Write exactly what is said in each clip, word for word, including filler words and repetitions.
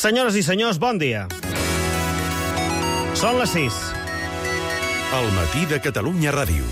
Senyores i senyors, bon dia. Són les sis. El matí de Catalunya Ràdio.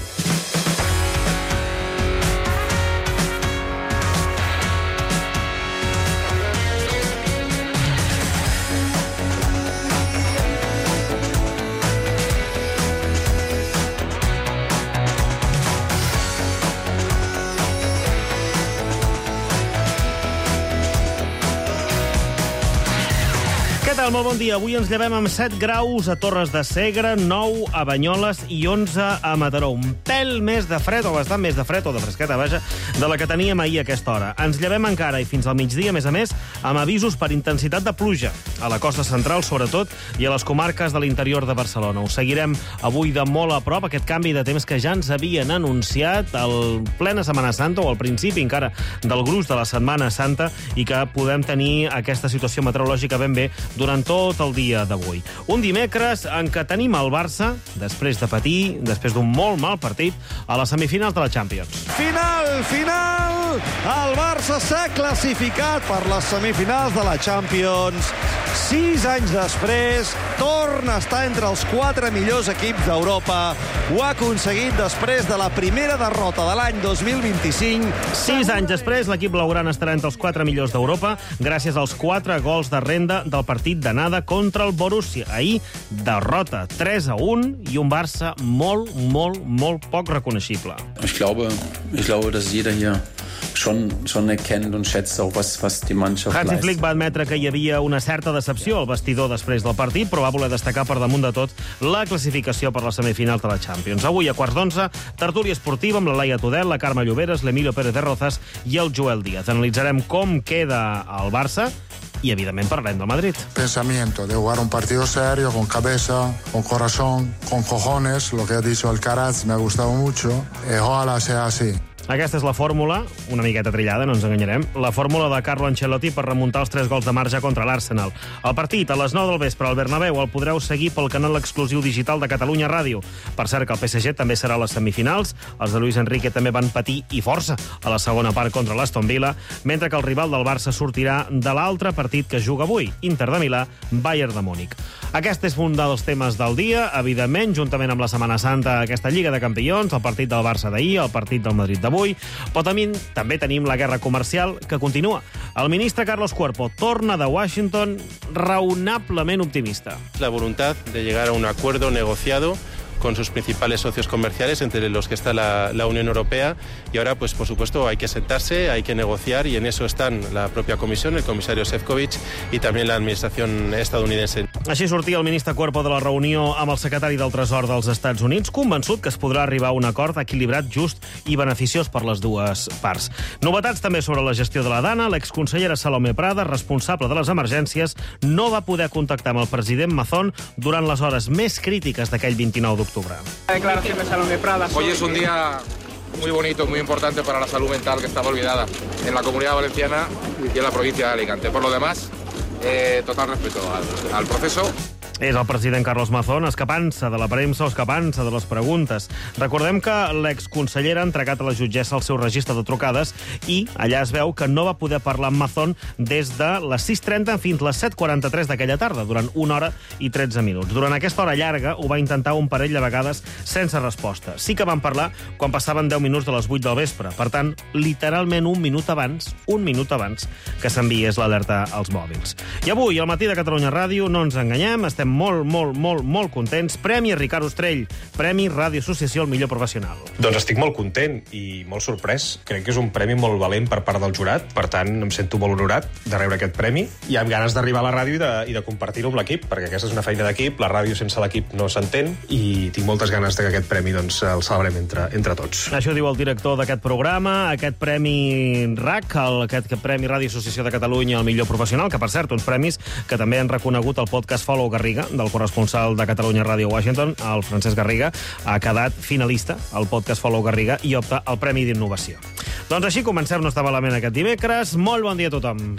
Molt bon dia. Avui ens llevem amb set graus a Torres de Segre, nou a Banyoles i onze a Mataró. Un pèl més de fred, o bastant més de fred, o de fresqueta, vaja, de la que teníem ahir a aquesta hora. Ens llevem encara i fins al migdia, a més a més, amb avisos per intensitat de pluja, a la costa central, sobretot, i a les comarques de l'interior de Barcelona. Ho seguirem avui de molt a prop, aquest canvi de temps que ja ens havien anunciat al plena Setmana Santa, o al principi encara del gruix de la Setmana Santa, i que podem tenir aquesta situació meteorològica ben bé durant tot el dia d'avui. Un dimecres en què tenim el Barça, després de patir, després d'un molt mal partit, a les semifinals de la Champions. Final, final! El Barça s'ha classificat per les semifinals de la Champions. Sis anys després, torna a estar entre els quatre millors equips d'Europa. Ho ha aconseguit després de la primera derrota de l'any dos mil vint-i-cinc. Sis anys després, l'equip blaugrana estarà entre els quatre millors d'Europa gràcies als quatre gols de renda del partit d'anada contra el Borussia. Ahir, derrota tres a un i un Barça molt, molt, molt poc reconeixible. Ich glaube, ich glaube, dass jeder hier schon, schon erkennt und schätzt auch, was, was die Mannschaft Hansi leistet. Flick va admetre que hi havia una certa decepció al vestidor després del partit, però va voler destacar per damunt de tot la classificació per les semifinals de la Champions. Avui, a quarts d'onze, tertúlia esportiva amb la Laia Tudel, la Carme Lloberes, l'Emilio Pérez de Rozas i el Joel Díaz. Analitzarem com queda el Barça y, evidentemente, parlarem del Madrid. Pensamiento de jugar un partido serio, con cabeza, con corazón, con cojones, lo que ha dicho Alcaraz, me ha gustado mucho. Eh, ojalá sea así. Aquesta és la fórmula, una miqueta trillada, no ens enganyarem, la fórmula de Carlo Ancelotti per remuntar els tres gols de marge contra l'Arsenal. El partit, a les nou del vespre al Bernabéu, el podreu seguir pel canal exclusiu digital de Catalunya Ràdio. Per cert, que el P S G també serà a les semifinals. Els de Luis Enrique també van patir, i força, a la segona part contra l'Aston Villa, mentre que el rival del Barça sortirà de l'altre partit que juga avui, Inter de Milà, Bayern de Múnich. Aquest és un dels temes del dia, evidentment, juntament amb la Setmana Santa, aquesta Lliga de Campions, el partit del Barça d'ahir, el partit del Madrid d'avui, però també, també tenim la guerra comercial que continua. El ministre Carlos Cuerpo torna de Washington raonablement optimista. La voluntad de llegar a un acuerdo negociado con sus principales socios comerciales, entre los que está la, la Unión Europea, y ahora, pues por supuesto, hay que sentarse, hay que negociar, y en eso están la propia Comisión, el comisario Šefčovič i també la administració estadounidense. Així sortia el ministre Cuerpo de la reunió amb el secretari del Tresor dels Estats Units, convençut que es podrà arribar a un acord equilibrat, just i beneficiós per les dues parts. Novetats també sobre la gestió de la Dana. L'exconsellera Salomé Prada, responsable de les emergències, no va poder contactar amb el president Mazón durant les hores més crítiques d'aquell vint-i-nou d'octubre. La declaración de Salomé Prada. Hoy es un día muy bonito, muy importante para la salud mental que estaba olvidada en la Comunidad Valenciana y en la provincia de Alicante. Por lo demás, eh, total respeto al, al proceso. És el president Carlos Mazón escapant-se de la premsa o escapant-se de les preguntes. Recordem que l'exconsellera ha entregat a la jutgessa el seu registre de trucades i allà es veu que no va poder parlar amb Mazón des de les sis trenta fins les set quaranta-tres d'aquella tarda, durant una hora i tretze minuts. Durant aquesta hora llarga ho va intentar un parell de vegades sense resposta. Sí que van parlar quan passaven deu minuts de les vuit del vespre. Per tant, literalment un minut abans, un minut abans que s'enviés l'alerta als mòbils. I avui, al matí de Catalunya Ràdio, no ens enganyem, estem molt, molt, molt, molt contents. Premi Ricard Ostrell, Premi Ràdio Associació al millor professional. Doncs estic molt content i molt sorprès. Crec que és un premi molt valent per part del jurat, per tant em sento molt honorat de rebre aquest premi i amb ganes d'arribar a la ràdio i de, i de compartir-ho amb l'equip, perquè aquesta és una feina d'equip, la ràdio sense l'equip no s'entén i tinc moltes ganes de que aquest premi doncs, el celebrem entre, entre tots. Això diu el director d'aquest programa, aquest Premi R A C, el, aquest Premi Ràdio Associació de Catalunya al millor professional, que per cert, uns premis que també han reconegut el podcast Follow Garriga, del corresponsal de Catalunya Ràdio a Washington, el Francesc Garriga, ha quedat finalista al podcast Follow Garriga i opta al Premi d'Innovació. Doncs així comencem, no està malament aquest dimecres. Molt bon dia a tothom.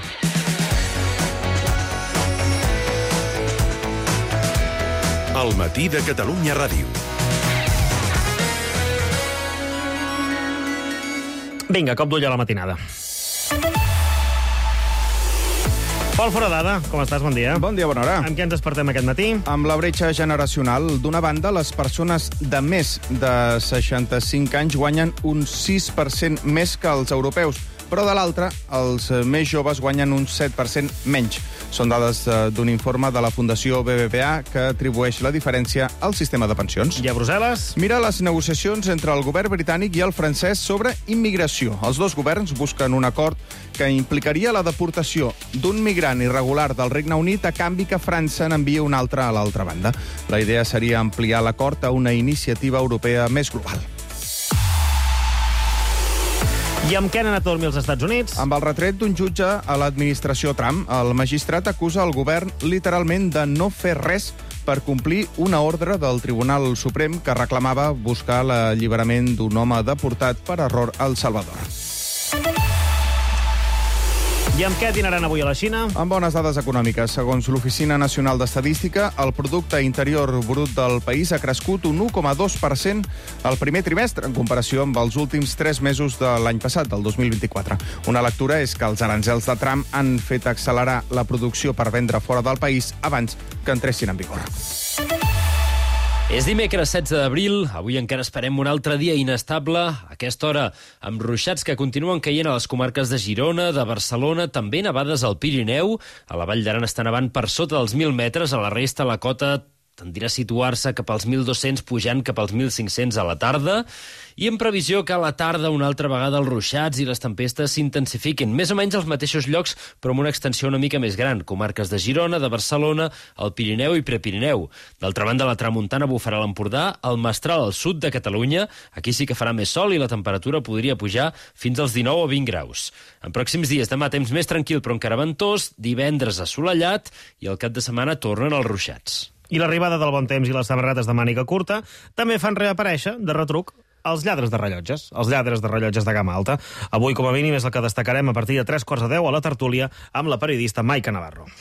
El matí de Catalunya Ràdio. Vinga, cop d'ull a la matinada. Pol Foradada, com estàs? Bon dia. Bon dia, bona hora. Amb què ens despertem aquest matí? Amb la bretxa generacional. D'una banda, les persones de més de seixanta-cinc anys guanyen un sis per cent més que els europeus, però de l'altra, els més joves guanyen un set per cent menys. Són dades d'un informe de la Fundació B B V A que atribueix la diferència al sistema de pensions. I a Brussel·les? Mira les negociacions entre el govern britànic i el francès sobre immigració. Els dos governs busquen un acord que implicaria la deportació d'un migrant irregular del Regne Unit a canvi que França n'envia un altre a l'altra banda. La idea seria ampliar l'acord a una iniciativa europea més global. I amb què han anat a dormir els Estats Units? Amb el retret d'un jutge a l'administració Trump, el magistrat acusa el govern literalment de no fer res per complir una ordre del Tribunal Suprem que reclamava buscar l'alliberament d'un home deportat per error a El Salvador. I amb què dinaran avui a la Xina? Amb bones dades econòmiques. Segons l'Oficina Nacional d'Estadística, el producte interior brut del país ha crescut un u coma dos per cent el primer trimestre, en comparació amb els últims tres mesos de l'any passat, del dos mil vint-i-quatre. Una lectura és que els aranzels de Trump han fet accelerar la producció per vendre fora del país abans que entressin en vigor. És dimecres setze d'abril, avui encara esperem un altre dia inestable, a aquesta hora amb ruixats que continuen caient a les comarques de Girona, de Barcelona, també nevades al Pirineu, a la Vall d'Aran està nevant per sota dels mil metres, a la resta la cota tendirà a situar-se cap als mil dos-cents, pujant cap als mil cinc-cents a la tarda, i en previsió que a la tarda una altra vegada els ruixats i les tempestes s'intensifiquin, més o menys als mateixos llocs, però amb una extensió una mica més gran, comarques de Girona, de Barcelona, el Pirineu i Prepirineu. D'altra banda, la tramuntana bufarà a l'Empordà, el Mestral al sud de Catalunya, aquí sí que farà més sol i la temperatura podria pujar fins als dinou o vint graus. En pròxims dies, demà temps més tranquil però encara ventós, divendres assolellat i el cap de setmana tornen els ruixats. I l'arribada del bon temps i les samarretes de màniga curta també fan reaparèixer, de retruc, els lladres de rellotges, els lladres de rellotges de gamma alta. Avui, com a mínim, és el que destacarem a partir de tres quarts de deu a la tertúlia amb la periodista Maica Navarro.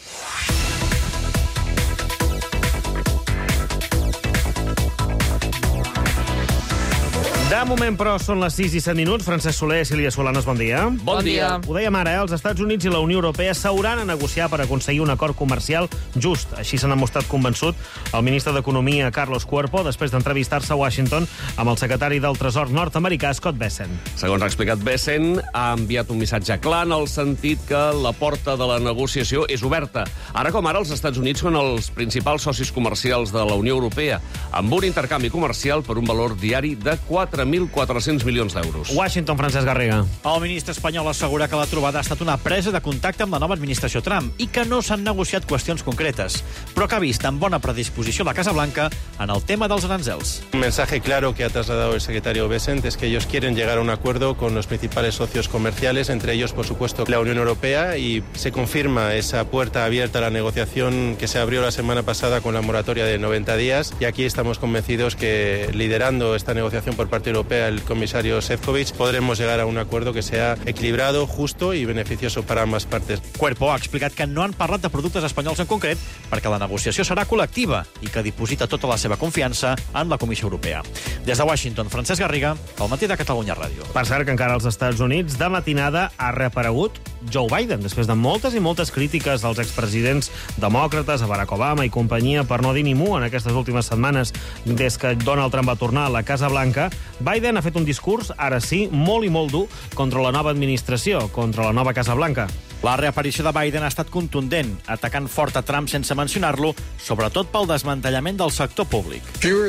De moment, però, són les sis i set minuts. Francesc Soler, Sílvia Solanes, bon dia. Bon dia. Ho dèiem ara, eh? Els Estats Units i la Unió Europea s'hauran a negociar per aconseguir un acord comercial just. Així se n'ha mostrat convençut el ministre d'Economia, Carlos Cuerpo, després d'entrevistar-se a Washington amb el secretari del Tresor nord-americà, Scott Bessent. Segons ha explicat Bessent, ha enviat un missatge clar en el sentit que la porta de la negociació és oberta. Ara com ara, els Estats Units són els principals socis comercials de la Unió Europea, amb un intercanvi comercial per un valor diari de quatre mil quatre-cents milions d'euros. Washington, Francesc Garriga. El ministre espanyol assegura que la trobada ha estat una presa de contacte amb la nova administració Trump i que no s'han negociat qüestions concretes, però que ha vist amb bona predisposició la Casa Blanca en el tema dels aranzels. Un mensaje claro que ha trasladado el secretario Bessent es que ellos quieren llegar a un acuerdo con los principales socios comerciales, entre ellos, por supuesto, la Unión Europea, y se confirma esa puerta abierta a la negociación que se abrió la semana pasada con la moratoria de noventa días, y aquí estamos convencidos que, liderando esta negociación por parte europea, el comisario Šefčovič, podremos llegar a un acuerdo que sea equilibrado, justo y beneficioso para ambas partes. Cuerpo ha explicat que no han parlat de productes espanyols en concret perquè la negociació serà col·lectiva i que diposita tota la seva confiança en la Comissió Europea. Des de Washington, Francesc Garriga, al matí de Catalunya Ràdio. Per cert, que encara als Estats Units, de matinada, ha reaparegut Joe Biden, després de moltes i moltes crítiques als expresidents demòcrates, a Barack Obama i companyia, per no dir ni mu en aquestes últimes setmanes, des que Donald Trump va tornar a la Casa Blanca. Biden ha fet un discurs, ara sí, molt i molt dur, contra la nova administració, contra la nova Casa Blanca. La reaparició de Biden ha estat contundent, atacant fort a Trump sense mencionar-lo, sobretot pel desmantellament del sector públic.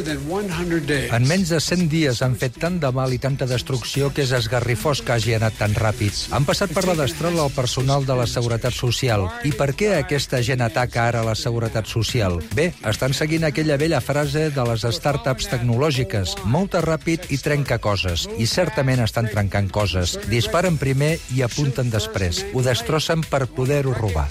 En menys de cent dies han fet tant de mal i tanta destrucció que és esgarrifós que hagi anat tan ràpid. Han passat per la destral al personal de la Seguretat Social. I per què aquesta gent ataca ara la Seguretat Social? Bé, estan seguint aquella vella frase de les startups tecnològiques. Molta ràpid i trenca coses. I certament estan trencant coses. Disparen primer i apunten després. Ho destrossen per poder-ho robar.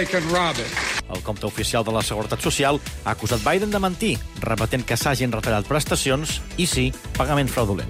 El compte oficial de la Seguretat Social ha acusat Biden de mentir, repetent que s'hagin retallat prestacions i, sí, pagaments fraudulents.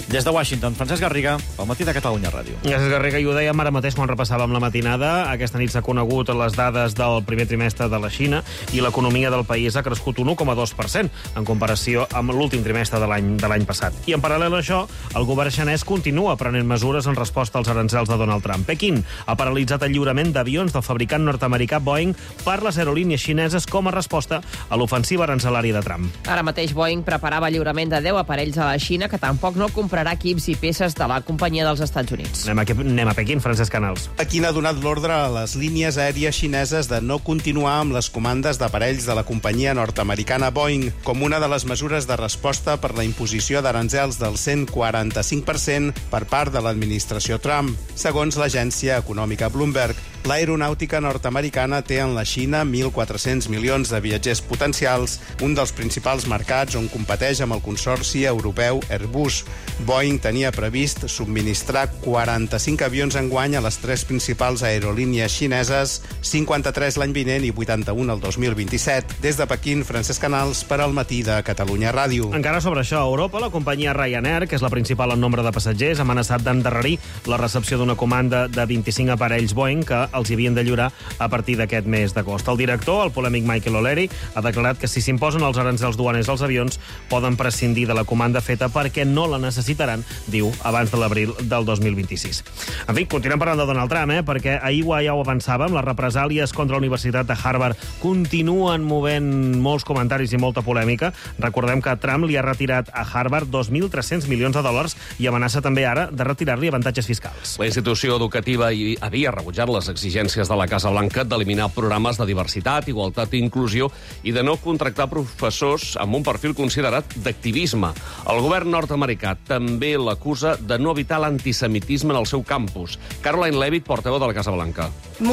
Des de Washington, Francesc Garriga, al Matí de Catalunya Ràdio. Gràcies, Garriga. I ho dèiem ara mateix quan repassàvem la matinada. Aquesta nit s'ha conegut les dades del primer trimestre de la Xina i l'economia del país ha crescut un u coma dos per cent en comparació amb l'últim trimestre de l'any de l'any passat. I en paral·lel a això, el govern xinès continua prenent mesures en resposta als aranzels de Donald Trump. Pequín ha paralitzat el lliurament d'avions del fabricant nord-americà Boeing per les aerolínies xineses com a resposta a l'ofensiva aranzelària de Trump. Ara mateix Boeing preparava el lliurament de deu aparells a la Xina, que tampoc no comprarà equips i peces de la companyia dels Estats Units. Anem a, anem a Pequín, Francesc Canals. Pequín ha donat l'ordre a les línies aèries xineses de no continuar amb les comandes d'aparells de la companyia nord-americana Boeing, com una de les mesures de resposta per la imposició d'aranzels del cent quaranta-cinc per cent per part de l'administració Trump. Segons l'agència econòmica Bloomberg, l'aeronàutica nord-americana té en la Xina mil quatre-cents milions de viatgers potencials, un dels principals mercats on competeix amb el consorci europeu Airbus. Boeing tenia previst subministrar quaranta-cinc avions enguany a les tres principals aerolínies xineses, cinquanta-tres l'any vinent i vuitanta-un el dos mil vint-i-set. Des de Pequín, Francesc Canals, per al Matí de Catalunya Ràdio. Encara sobre això, a Europa, la companyia Ryanair, que és la principal en nombre de passatgers, ha amenaçat d'endarrerir la recepció d'una comanda de vint-i-cinc aparells Boeing que els hi havien de lliurar a partir d'aquest mes d'agost. El director, el polèmic Michael O'Leary, ha declarat que si s'imposen els aranzels duaners als avions, poden prescindir de la comanda feta perquè no la necessitaran, diu, abans de l'abril del dos mil vint-i-sis. En fi, continuem parlant de Donald Trump, eh? perquè ahir ja ho avançàvem, les represàlies contra la Universitat de Harvard continuen movent molts comentaris i molta polèmica. Recordem que Trump li ha retirat a Harvard dos mil tres-cents milions de dòlars i amenaça també ara de retirar-li avantatges fiscals. La institució educativa havia rebutjat les exigències de la Casa Blanca d'eliminar programes de diversitat, igualtat i inclusió i de no contractar professors amb un perfil considerat d'activisme. El govern nord-americà també l'acusa de no evitar l'antisemitisme en el seu campus. Caroline Levitt, portaveu de la Casa Blanca.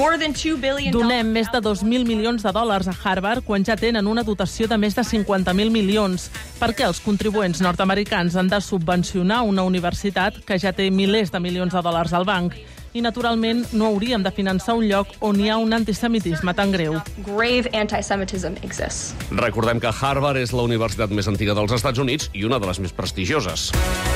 Donem més de dos mil milions de dòlars a Harvard quan ja tenen una dotació de més de cinquanta mil milions. Per què els contribuents nord-americans han de subvencionar una universitat que ja té milers de milions de dòlars al banc? I, naturalment, no hauríem de finançar un lloc on hi ha un antisemitisme tan greu. Grave antisemitism exists. Recordem que Harvard és la universitat més antiga dels Estats Units i una de les més prestigioses.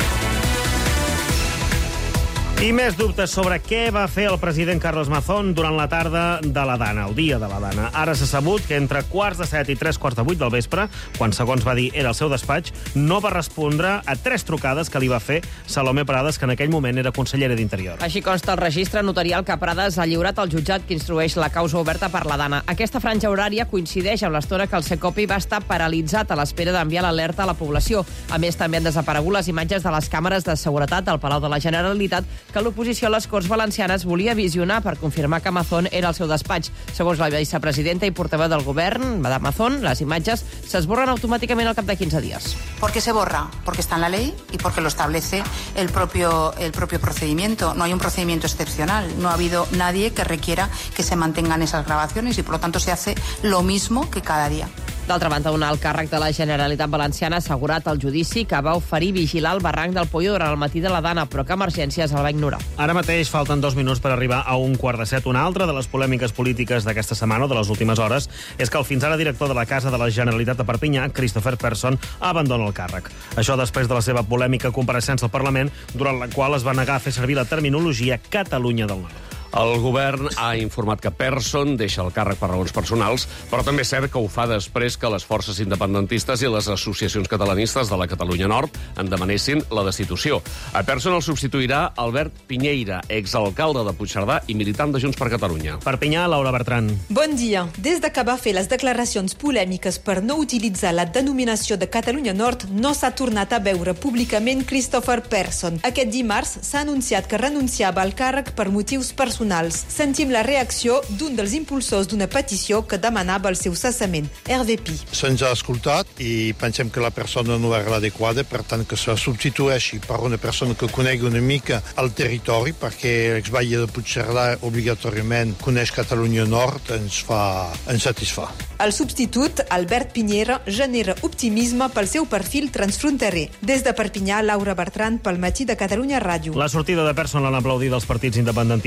I més dubtes sobre què va fer el president Carlos Mazón durant la tarda de la Dana, el dia de la Dana. Ara s'ha sabut que entre quarts de set i tres quarts de vuit del vespre, quan segons va dir era el seu despatx, no va respondre a tres trucades que li va fer Salomé Prades, que en aquell moment era consellera d'Interior. Així consta el registre notarial que Prades ha lliurat al jutjat que instrueix la causa oberta per la Dana. Aquesta franja horària coincideix amb l'estona que el Secopi va estar paralitzat a l'espera d'enviar l'alerta a la població. A més, també han desaparegut les imatges de les càmeres de seguretat del Palau de la Generalitat que l'oposició a les Corts Valencianes volia visionar per confirmar que Mazón era el seu despatx. Segons la vicepresidenta i portaveu del govern, Madame Mazón, les imatges s'esborren automàticament al cap de quinze dies. ¿Por qué se borra? Porque está en la ley y porque lo establece el propio, el propio procedimiento. No hay un procedimiento excepcional. No ha habido nadie que requiera que se mantengan esas grabaciones y, por lo tanto, se hace lo mismo que cada día. D'altra banda, un alt càrrec de la Generalitat Valenciana ha assegurat al judici que va oferir vigilar el barranc del Pollo durant el matí de la Dana, però que Emergències el va ignorar. Ara mateix falten dos minuts per arribar a un quart de set. Una altra de les polèmiques polítiques d'aquesta setmana o de les últimes hores és que el fins ara director de la Casa de la Generalitat de Perpinyà, Christopher Persson, abandona el càrrec. Això després de la seva polèmica compareixença al Parlament, durant la qual es va negar a fer servir la terminologia Catalunya del Nord. El govern ha informat que Persson deixa el càrrec per raons personals, però també és cert que ho fa després que les forces independentistes i les associacions catalanistes de la Catalunya Nord en demanessin la destitució. A Persson el substituirà Albert Piñeira, exalcalde de Puigcerdà i militant de Junts per Catalunya. Perpinyà, Laura Bertran. Bon dia. Des de que va fer les declaracions polèmiques per no utilitzar la denominació de Catalunya Nord, no s'ha tornat a veure públicament Christopher Persson. Aquest dimarts s'ha anunciat que renunciava al càrrec per motius personals. Sentim la reacció d'un dels impulsors d'una petició que demanava el seu cessament, Hervé Pi. Se'ns ha escoltat i pensem que la persona no era l'adequada, per tant que se substitueixi per una persona que conegui una mica el territori, perquè l'exbatlle de Puigcerdà obligatòriament coneix Catalunya Nord, ens fa, ens satisfà. El substitut, Albert Piñera, genera optimisme pel seu perfil transfronterer. Des de Perpinyà, Laura Bertran, pel Matí de Catalunya Ràdio. La sortida de Persson l'han aplaudit els partits independentistes i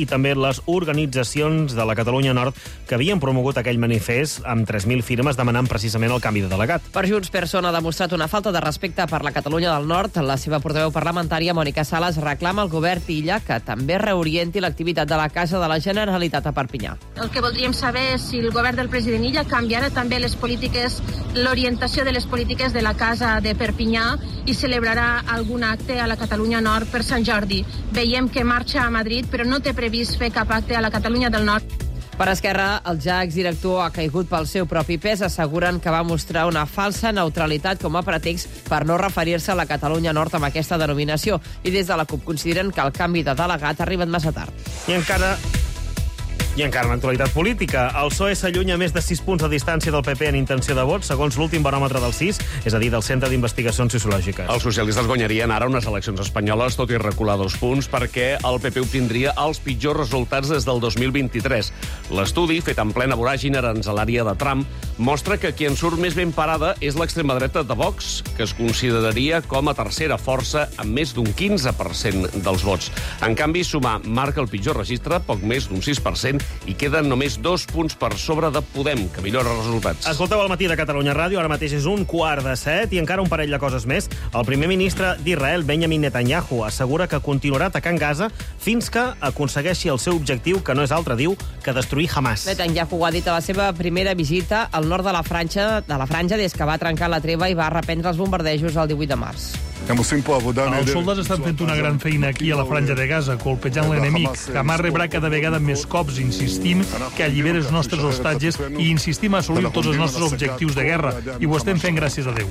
també les organitzacions de la Catalunya Nord que havien promogut aquell manifest amb tres mil firmes demanant precisament el canvi de delegat. Per Junts, Persona ha demostrat una falta de respecte per la Catalunya del Nord. La seva portaveu parlamentària, Mònica Sales, reclama al govern Illa que també reorienti l'activitat de la Casa de la Generalitat a Perpinyà. El que voldríem saber és si el govern del president Illa canviarà també les polítiques, l'orientació de les polítiques de la Casa de Perpinyà i celebrarà algun acte a la Catalunya Nord per Sant Jordi. Veiem que marxa a Madrid, però no té previst fer cap acte a la Catalunya del Nord. Per Esquerra, el ja exdirector ha caigut pel seu propi pes. Asseguren que va mostrar una falsa neutralitat com a pretext per no referir-se a la Catalunya Nord amb aquesta denominació. I des de la CUP consideren que el canvi de delegat ha arribat massa tard. I encara... I encara en actualitat política, el P S O E s'allunya més de sis punts de distància del P P en intenció de vot, segons l'últim baròmetre del C I S, és a dir, del Centre d'Investigacions Sociològiques. Els socialistes guanyarien ara unes eleccions espanyoles, tot i recular dos punts, perquè el P P obtindria els pitjors resultats des del dos mil vint-i-tres. L'estudi, fet en plena voràgine aranzelària de Trump, mostra que qui en surt més ben parada és l'extrema dreta de Vox, que es consideraria com a tercera força amb més d'un quinze per cent dels vots. En canvi, Sumar marca el pitjor registre, poc més d'un sis per cent, i queden només dos punts per sobre de Podem, que millora els resultats. Escolteu el matí de Catalunya Ràdio, ara mateix és un quart de set i encara un parell de coses més. El primer ministre d'Israel, Benjamin Netanyahu, assegura que continuarà atacant Gaza fins que aconsegueixi el seu objectiu, que no és altre, diu, que destruir Hamas. Netanyahu ho ha dit a la seva primera visita al nord de la franja, de la franja des que va trencar la treva i va reprendre els bombardejos el divuit de març. Els soldats estan fent una gran feina aquí a la franja de Gaza, colpejant l'enemic. Hamas rebrà cada vegada més cops. Insistim que alliberi els nostres hostatges i insistim a assolir tots els nostres objectius de guerra. I ho estem fent gràcies a Déu.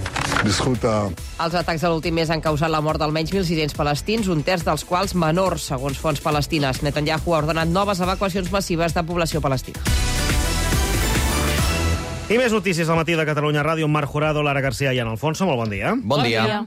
Els atacs de l'últim mes han causat la mort d'almenys mil sis-cents palestins, un terç dels quals menors, segons fonts palestines. Netanyahu ha ordenat noves evacuacions massives de població palestina. I més notícies al matí de Catalunya Ràdio amb Marc Jurado, Lara García i Ana Alfonso. Molt bon dia. Bon dia.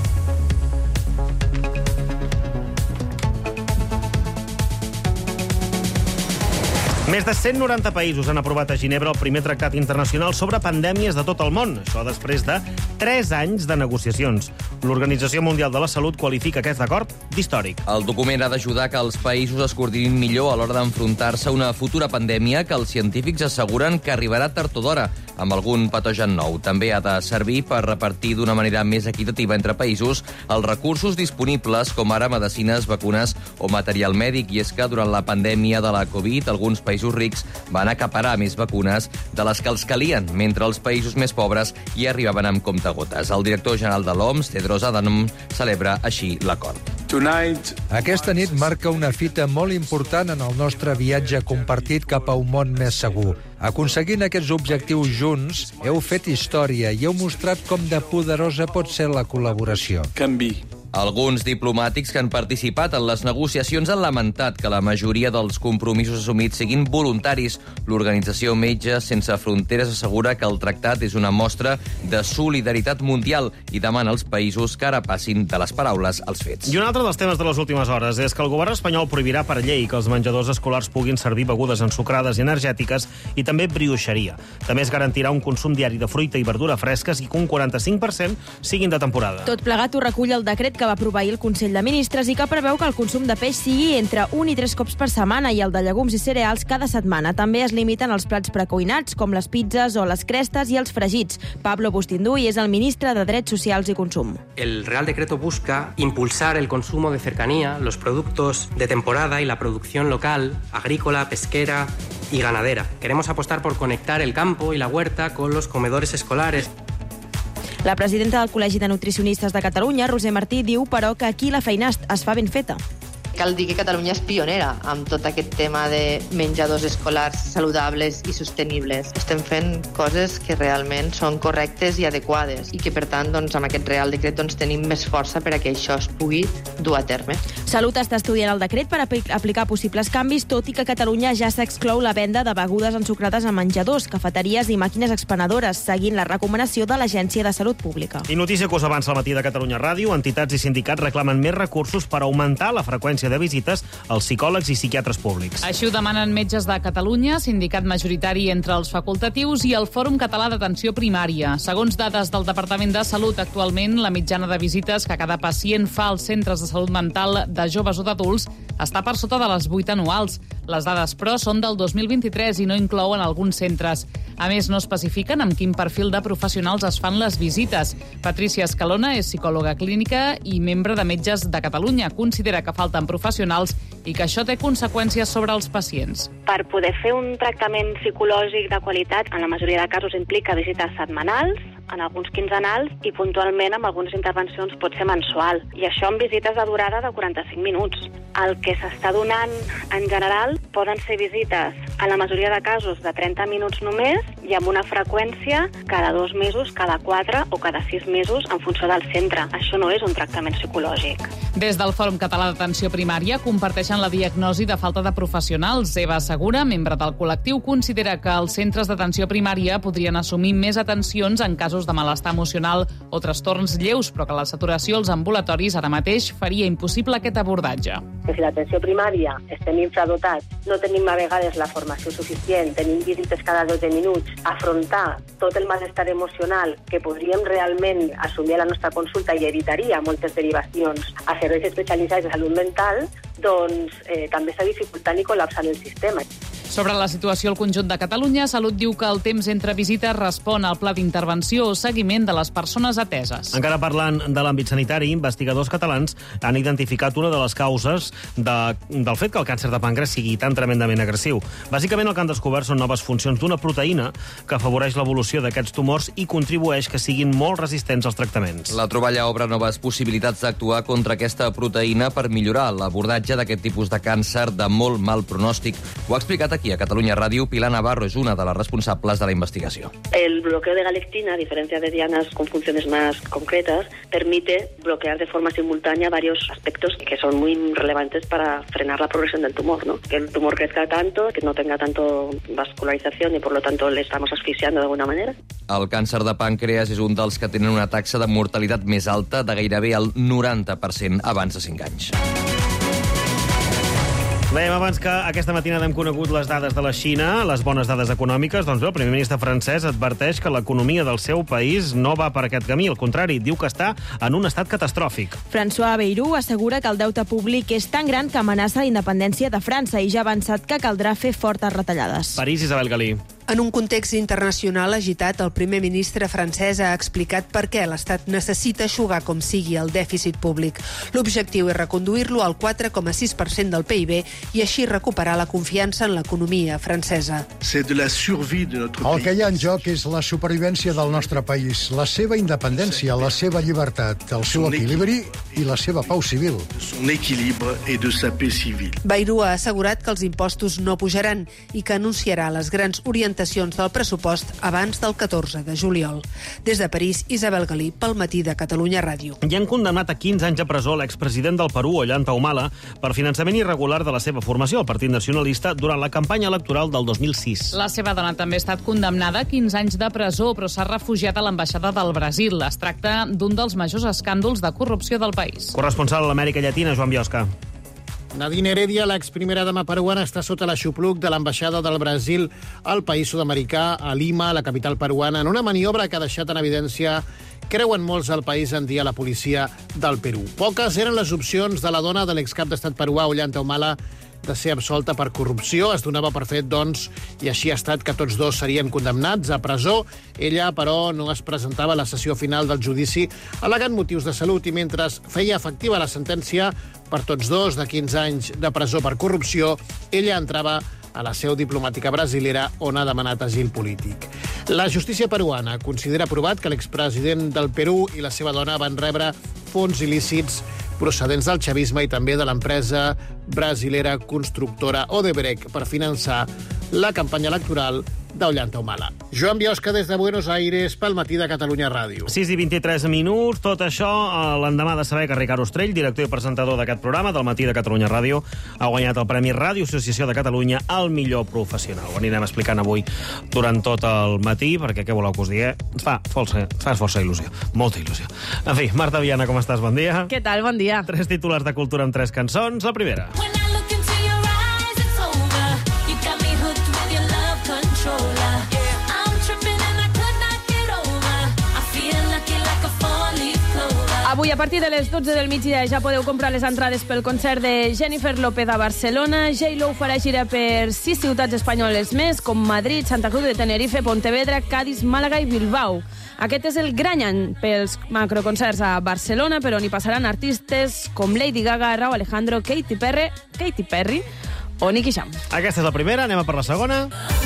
Més de cent noranta països han aprovat a Ginebra el primer tractat internacional sobre pandèmies de tot el món. Això després de tres anys de negociacions. L'Organització Mundial de la Salut qualifica aquest acord d'històric. El document ha d'ajudar que els països es coordinin millor a l'hora d'enfrontar-se a una futura pandèmia que els científics asseguren que arribarà tard o d'hora, amb algun patogen nou. També ha de servir per repartir d'una manera més equitativa entre països els recursos disponibles, com ara medicines, vacunes o material mèdic. I és que durant la pandèmia de la Covid, alguns països rics van acaparar més vacunes de les que els calien, mentre els països més pobres hi arribaven amb comptagotes. El director general de l'O M S, Tedros Adhanom, celebra així l'acord. Aquesta nit marca una fita molt important en el nostre viatge compartit cap a un món més segur. Aconseguint aquests objectius junts, heu fet història i heu mostrat com de poderosa pot ser la col·laboració. Alguns diplomàtics que han participat en les negociacions han lamentat que la majoria dels compromisos assumits siguin voluntaris. L'organització Metges Sense Fronteres assegura que el tractat és una mostra de solidaritat mundial i demana als països que ara passin de les paraules als fets. I un altre dels temes de les últimes hores és que el govern espanyol prohibirà per llei que els menjadors escolars puguin servir begudes ensucrades i energètiques i també brioixeria. També es garantirà un consum diari de fruita i verdura fresques i que un quaranta-cinc per cent siguin de temporada. Tot plegat ho recull el decret que va aprovar ahir el Consell de Ministres i que preveu que el consum de peix sigui entre un i tres cops per setmana i el de llegums i cereals cada setmana. També es limiten els plats precuinats, com les pizzas o les crestes i els fregits. Pablo Bustinduy és el ministre de Drets Socials i Consum. El Real Decreto busca impulsar el consumo de cercanía, los productos de temporada y la producción local, agrícola, pesquera y ganadera. Queremos apostar por conectar el campo y la huerta con los comedores escolares. La presidenta del Col·legi de Nutricionistes de Catalunya, Roser Martí, diu, però, que aquí la feina es fa ben feta. Cal dir que Catalunya és pionera amb tot aquest tema de menjadors escolars saludables i sostenibles. Estem fent coses que realment són correctes i adequades i que, per tant, doncs, amb aquest Real Decret doncs, tenim més força per a que això es pugui dur a terme. Salut està estudiant el decret per aplicar possibles canvis, tot i que a Catalunya ja s'exclou la venda de begudes ensucrades a menjadors, cafeteries i màquines expenedores, seguint la recomanació de l'Agència de Salut Pública. I notícia que us avança al matí de Catalunya Ràdio. Entitats i sindicats reclamen més recursos per augmentar la freqüència de visites als psicòlegs i psiquiatres públics. Així ho demanen Metges de Catalunya, sindicat majoritari entre els facultatius, i el Fòrum Català d'Atenció Primària. Segons dades del Departament de Salut, actualment la mitjana de visites que cada pacient fa als centres de salut mental de joves o d'adults està per sota de les vuit anuals. Les dades, però, són del dos mil vint-i-tres i no inclouen alguns centres. A més, no especifiquen amb quin perfil de professionals es fan les visites. Patricia Escalona és psicòloga clínica i membre de Metges de Catalunya. Considera que falten professionals i que això té conseqüències sobre els pacients. Per poder fer un tractament psicològic de qualitat, en la majoria de casos implica visites setmanals, en alguns quinzenals i puntualment amb algunes intervencions pot ser mensual. I això amb visites de durada de quaranta-cinc minuts. El que s'està donant en general poden ser visites, en la majoria de casos, de trenta minuts només i amb una freqüència cada dos mesos, cada quatre o cada sis mesos en funció del centre. Això no és un tractament psicològic. Des del Fòrum Català d'Atenció Primària comparteixen la diagnosi de falta de professionals. Eva Segura, membre del col·lectiu, considera que els centres d'atenció primària podrien assumir més atencions en casos de malestar emocional o trastorns lleus, però que la saturació als ambulatoris ara mateix faria impossible aquest abordatge. Que si l'atenció primària estem infradotats, no tenim a vegades la formació suficient, tenim visites cada dotze minuts, afrontar tot el malestar emocional que podríem realment assumir a la nostra consulta i evitaria moltes derivacions a serveis especialitzats de salut mental, doncs eh, també està dificultant i col·lapsant el sistema. Sobre la situació al conjunt de Catalunya, Salut diu que el temps entre visites respon al pla d'intervenció o seguiment de les persones ateses. Encara parlant de l'àmbit sanitari, investigadors catalans han identificat una de les causes de, del fet que el càncer de pàncreas sigui tan tremendament agressiu. Bàsicament el que han descobert són noves funcions d'una proteïna que afavoreix l'evolució d'aquests tumors i contribueix que siguin molt resistents als tractaments. La troballa obre noves possibilitats d'actuar contra aquesta proteïna per millorar l'abordatge d'aquest tipus de càncer de molt mal pronòstic. Ho ha explicat aquí a Catalunya Ràdio, Pilar Navarro es una de las responsables de la investigación. El bloqueo de galectina, a diferencia de dianas con funciones más concretas, permite bloquear de forma simultánea varios aspectos que son muy relevantes para frenar la progresión del tumor, ¿no? Que el tumor crezca tanto, que no tenga tanto vascularización y por lo tanto le estamos asfixiando de alguna manera. El càncer de pàncreas és un dels que tenen una taxa de mortalitat més alta, de gairebé el noranta per cent abans de cinc anys. Dèiem abans que aquesta matinada hem conegut les dades de la Xina, les bones dades econòmiques. Doncs bé, el primer ministre francès adverteix que l'economia del seu país no va per aquest camí. Al contrari, diu que està en un estat catastròfic. François Bayrou assegura que el deute públic és tan gran que amenaça la independència de França i ja ha avançat que caldrà fer fortes retallades. París, Isabel Galí. En un context internacional agitat, el primer ministre francès ha explicat per què l'Estat necessita eixugar com sigui el dèficit públic. L'objectiu és reconduir-lo al quatre coma sis per cent del P I B i així recuperar la confiança en l'economia francesa. El que hi ha en joc és la supervivència del nostre país, la seva independència, la seva llibertat, el seu equilibri i la seva pau civil. Bayrou ha assegurat que els impostos no pujaran i que anunciarà les grans orientacions del pressupost abans del catorze de juliol. Des de París, Isabel Galí, pel Matí de Catalunya Ràdio. I han condemnat a quinze anys de presó l'expresident del Perú, Ollanta Humala, per finançament irregular de la seva formació, el Partit Nacionalista, durant la campanya electoral del dos mil sis. La seva dona també ha estat condemnada a quinze anys de presó, però s'ha refugiat a l'ambaixada del Brasil. Es tracta d'un dels majors escàndols de corrupció del país. Corresponsal a l'Amèrica Llatina, Joan Biosca. Nadine Heredia, l'exprimera dama peruana, està sota l'aixopluc de l'ambaixada del Brasil al país sud-americà, a Lima, la capital peruana, en una maniobra que ha deixat en evidència, creuen molts al país, en dia la policia del Perú. Poques eren les opcions de la dona de l'excap d'estat peruà, Ollanta Humala, de ser absolta per corrupció. Es donava per fet, doncs, i així ha estat, que tots dos serien condemnats a presó. Ella, però, no es presentava a la sessió final del judici al·legant motius de salut i mentre feia efectiva la sentència per tots dos de quinze anys de presó per corrupció, ella entrava a la seu diplomàtica brasilera on ha demanat asil polític. La justícia peruana considera provat que l'expresident del Perú i la seva dona van rebre fons il·lícits procedents del chavisme i també de l'empresa brasilera constructora Odebrecht per finançar la campanya electoral d'Ollanta-Humala. Joan Biosca des de Buenos Aires pel Matí de Catalunya Ràdio. sis i vint-i-tres minuts, tot això l'endemà de saber que Ricard Ostrell, director i presentador d'aquest programa del Matí de Catalunya Ràdio, ha guanyat el Premi Ràdio Associació de Catalunya al millor professional. Ho anirem explicant avui durant tot el matí, perquè què voleu que us digui? Ens fa força, fa força il·lusió, molta il·lusió. En fi, Marta Viana, com estàs? Bon dia. Què tal? Bon dia. Tres titulars de cultura amb tres cançons. La primera. Avui, a partir de les dotze del migdia, ja podeu comprar les entrades pel concert de Jennifer López a Barcelona. J-Lo farà gira per sis ciutats espanyoles més, com Madrid, Santa Cruz de Tenerife, Pontevedra, Cádiz, Màlaga i Bilbao. Aquest és el gran any pels macroconcerts a Barcelona, però on hi passaran artistes com Lady Gaga, Rauw Alejandro, Katy Perry, Katy Perry o Nicky Jam. Aquesta és la primera, anem a per la segona.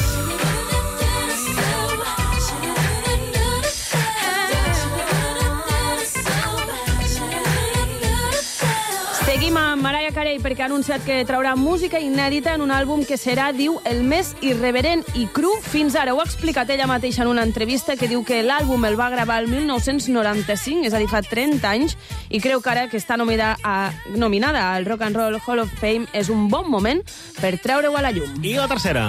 Seguim amb Mariah Carey perquè ha anunciat que traurà música inèdita en un àlbum que serà, diu, el més irreverent i cru fins ara. Ho ha explicat ella mateixa en una entrevista, que diu que l'àlbum el va gravar el mil nou-cents noranta-cinc, és a dir, fa trenta anys, i creu que ara que està nominada, a, nominada al Rock and Roll Hall of Fame és un bon moment per treure-ho a la llum. I la tercera.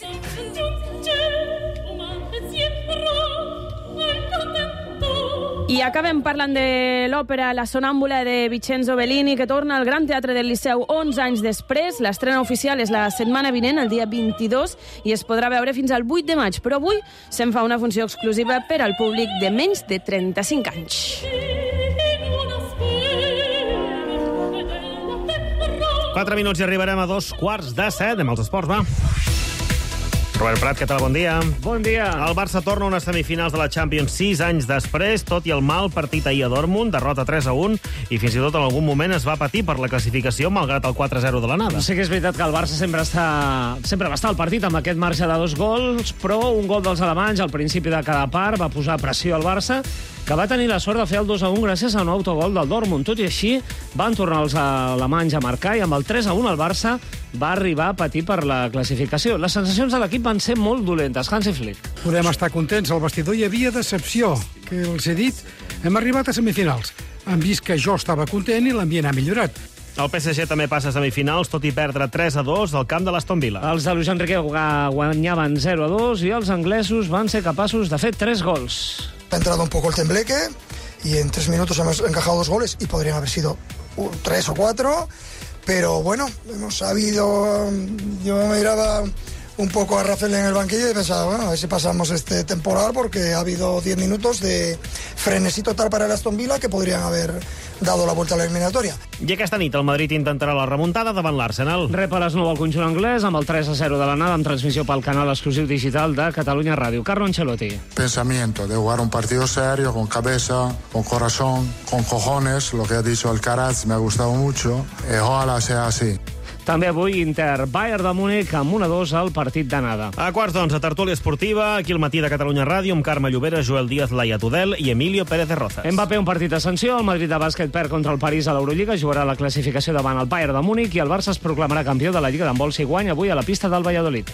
I acabem parlant de l'òpera La Sonàmbula de Vincenzo Bellini, que torna al Gran Teatre del Liceu onze anys després. L'estrena oficial és la setmana vinent, el dia vint-i-dos, i es podrà veure fins al vuit de maig. Però avui se'n fa una funció exclusiva per al públic de menys de trenta-cinc anys. Quatre minuts i arribarem a dos quarts de set. Anem als esports, va. Robert Prat, què tal? Bon dia. Bon dia. El Barça torna a unes semifinals de la Champions sis anys després, tot i el mal partit ahir a Dortmund, derrota tres a un, i fins i tot en algun moment es va patir per la classificació, malgrat el quatre a zero de l'anada. Sí que és veritat que el Barça sempre, està, sempre va estar al partit amb aquest marge de dos gols, però un gol dels alemanys al principi de cada part va posar pressió al Barça, que va tenir la sort de fer el dos a un gràcies a un autogol del Dortmund. Tot i així, van tornar els alemanys a marcar, i amb el tres a un el Barça va arribar a patir per la classificació. Les sensacions de l'equip van ser molt dolentes. Hansi Flick. Podem estar contents. Al vestidor hi havia decepció, que els he dit. Hem arribat a semifinals. Han vist que jo estava content i l'ambient ha millorat. El P S G també passa a semifinals, tot i perdre tres a dos al camp de l'Aston Villa. Els de Luis Enrique guanyaven zero a dos i els anglesos van ser capaços de fer tres gols. Ha entrado un poco el tembleque y en tres minutos hemos encajado dos goles y podrían haber sido tres o cuatro, pero bueno, hemos sabido. Yo me miraba un poco a Rafael en el banquillo y pensaba, bueno, a ver si pasamos este temporal, porque ha habido diez minutos de frenesí total para el Aston Villa que podrían haver dado la vuelta a la eliminatoria. I aquesta nit el Madrid intentarà la remuntada davant l'Arsenal. Rep a les nou al conjunt anglès amb el tres a zero de l'anada, amb transmissió pel canal exclusiu digital de Catalunya Ràdio. Carlo Ancelotti. Pensamiento de jugar un partido serio, con cabeza, con corazón, con cojones, lo que ha dicho Alcaraz me ha gustado mucho, y ojalá sea así. També avui Inter Bayern de Múnich amb un a dos al partit d'anada. A quarts d'onze, tertúlia esportiva, aquí al Matí de Catalunya Ràdio, amb Carme Llobera, Joel Díaz, Laia Tudel i Emilio Pérez de Rozas. Mbappé, un partit d'ascensió, el Madrid de bàsquet perd contra el París a l'Eurolliga, jugarà la classificació davant el Bayern de Múnich i el Barça es proclamarà campió de la Lliga d'handbol si guanya avui a la pista del Valladolid.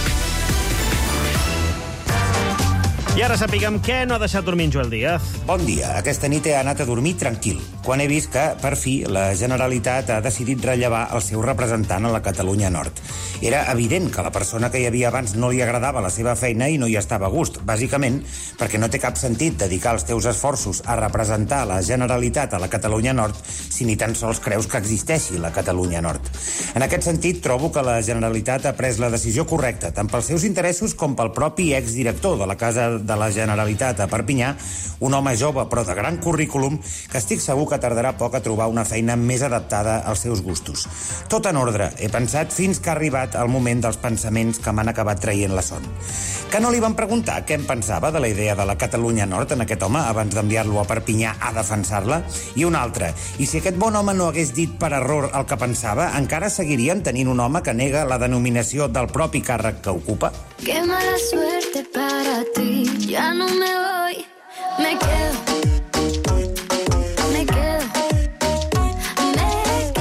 I ara sapiguem què no ha deixat dormir en Joel Díaz. Bon dia. Aquesta nit he anat a dormir tranquil, quan he vist que, per fi, la Generalitat ha decidit rellevar el seu representant a la Catalunya Nord. Era evident que la persona que hi havia abans no li agradava la seva feina i no hi estava a gust, bàsicament perquè no té cap sentit dedicar els teus esforços a representar la Generalitat a la Catalunya Nord si ni tan sols creus que existeixi la Catalunya Nord. En aquest sentit, trobo que la Generalitat ha pres la decisió correcta, tant pels seus interessos com pel propi exdirector de la Casa de la Generalitat a Perpinyà, un home jove però de gran currículum que estic segur que tardarà poc a trobar una feina més adaptada als seus gustos. Tot en ordre, he pensat, fins que ha arribat el moment dels pensaments que m'han acabat traient la son. Que no li van preguntar què em pensava de la idea de la Catalunya Nord en aquest home abans d'enviar-lo a Perpinyà a defensar-la? I un altre, i si aquest bon home no hagués dit per error el que pensava, encara seguiríem tenint un home que nega la denominació del propi càrrec que ocupa? Qué mala suerte para ti, ya no me voy, me quedo.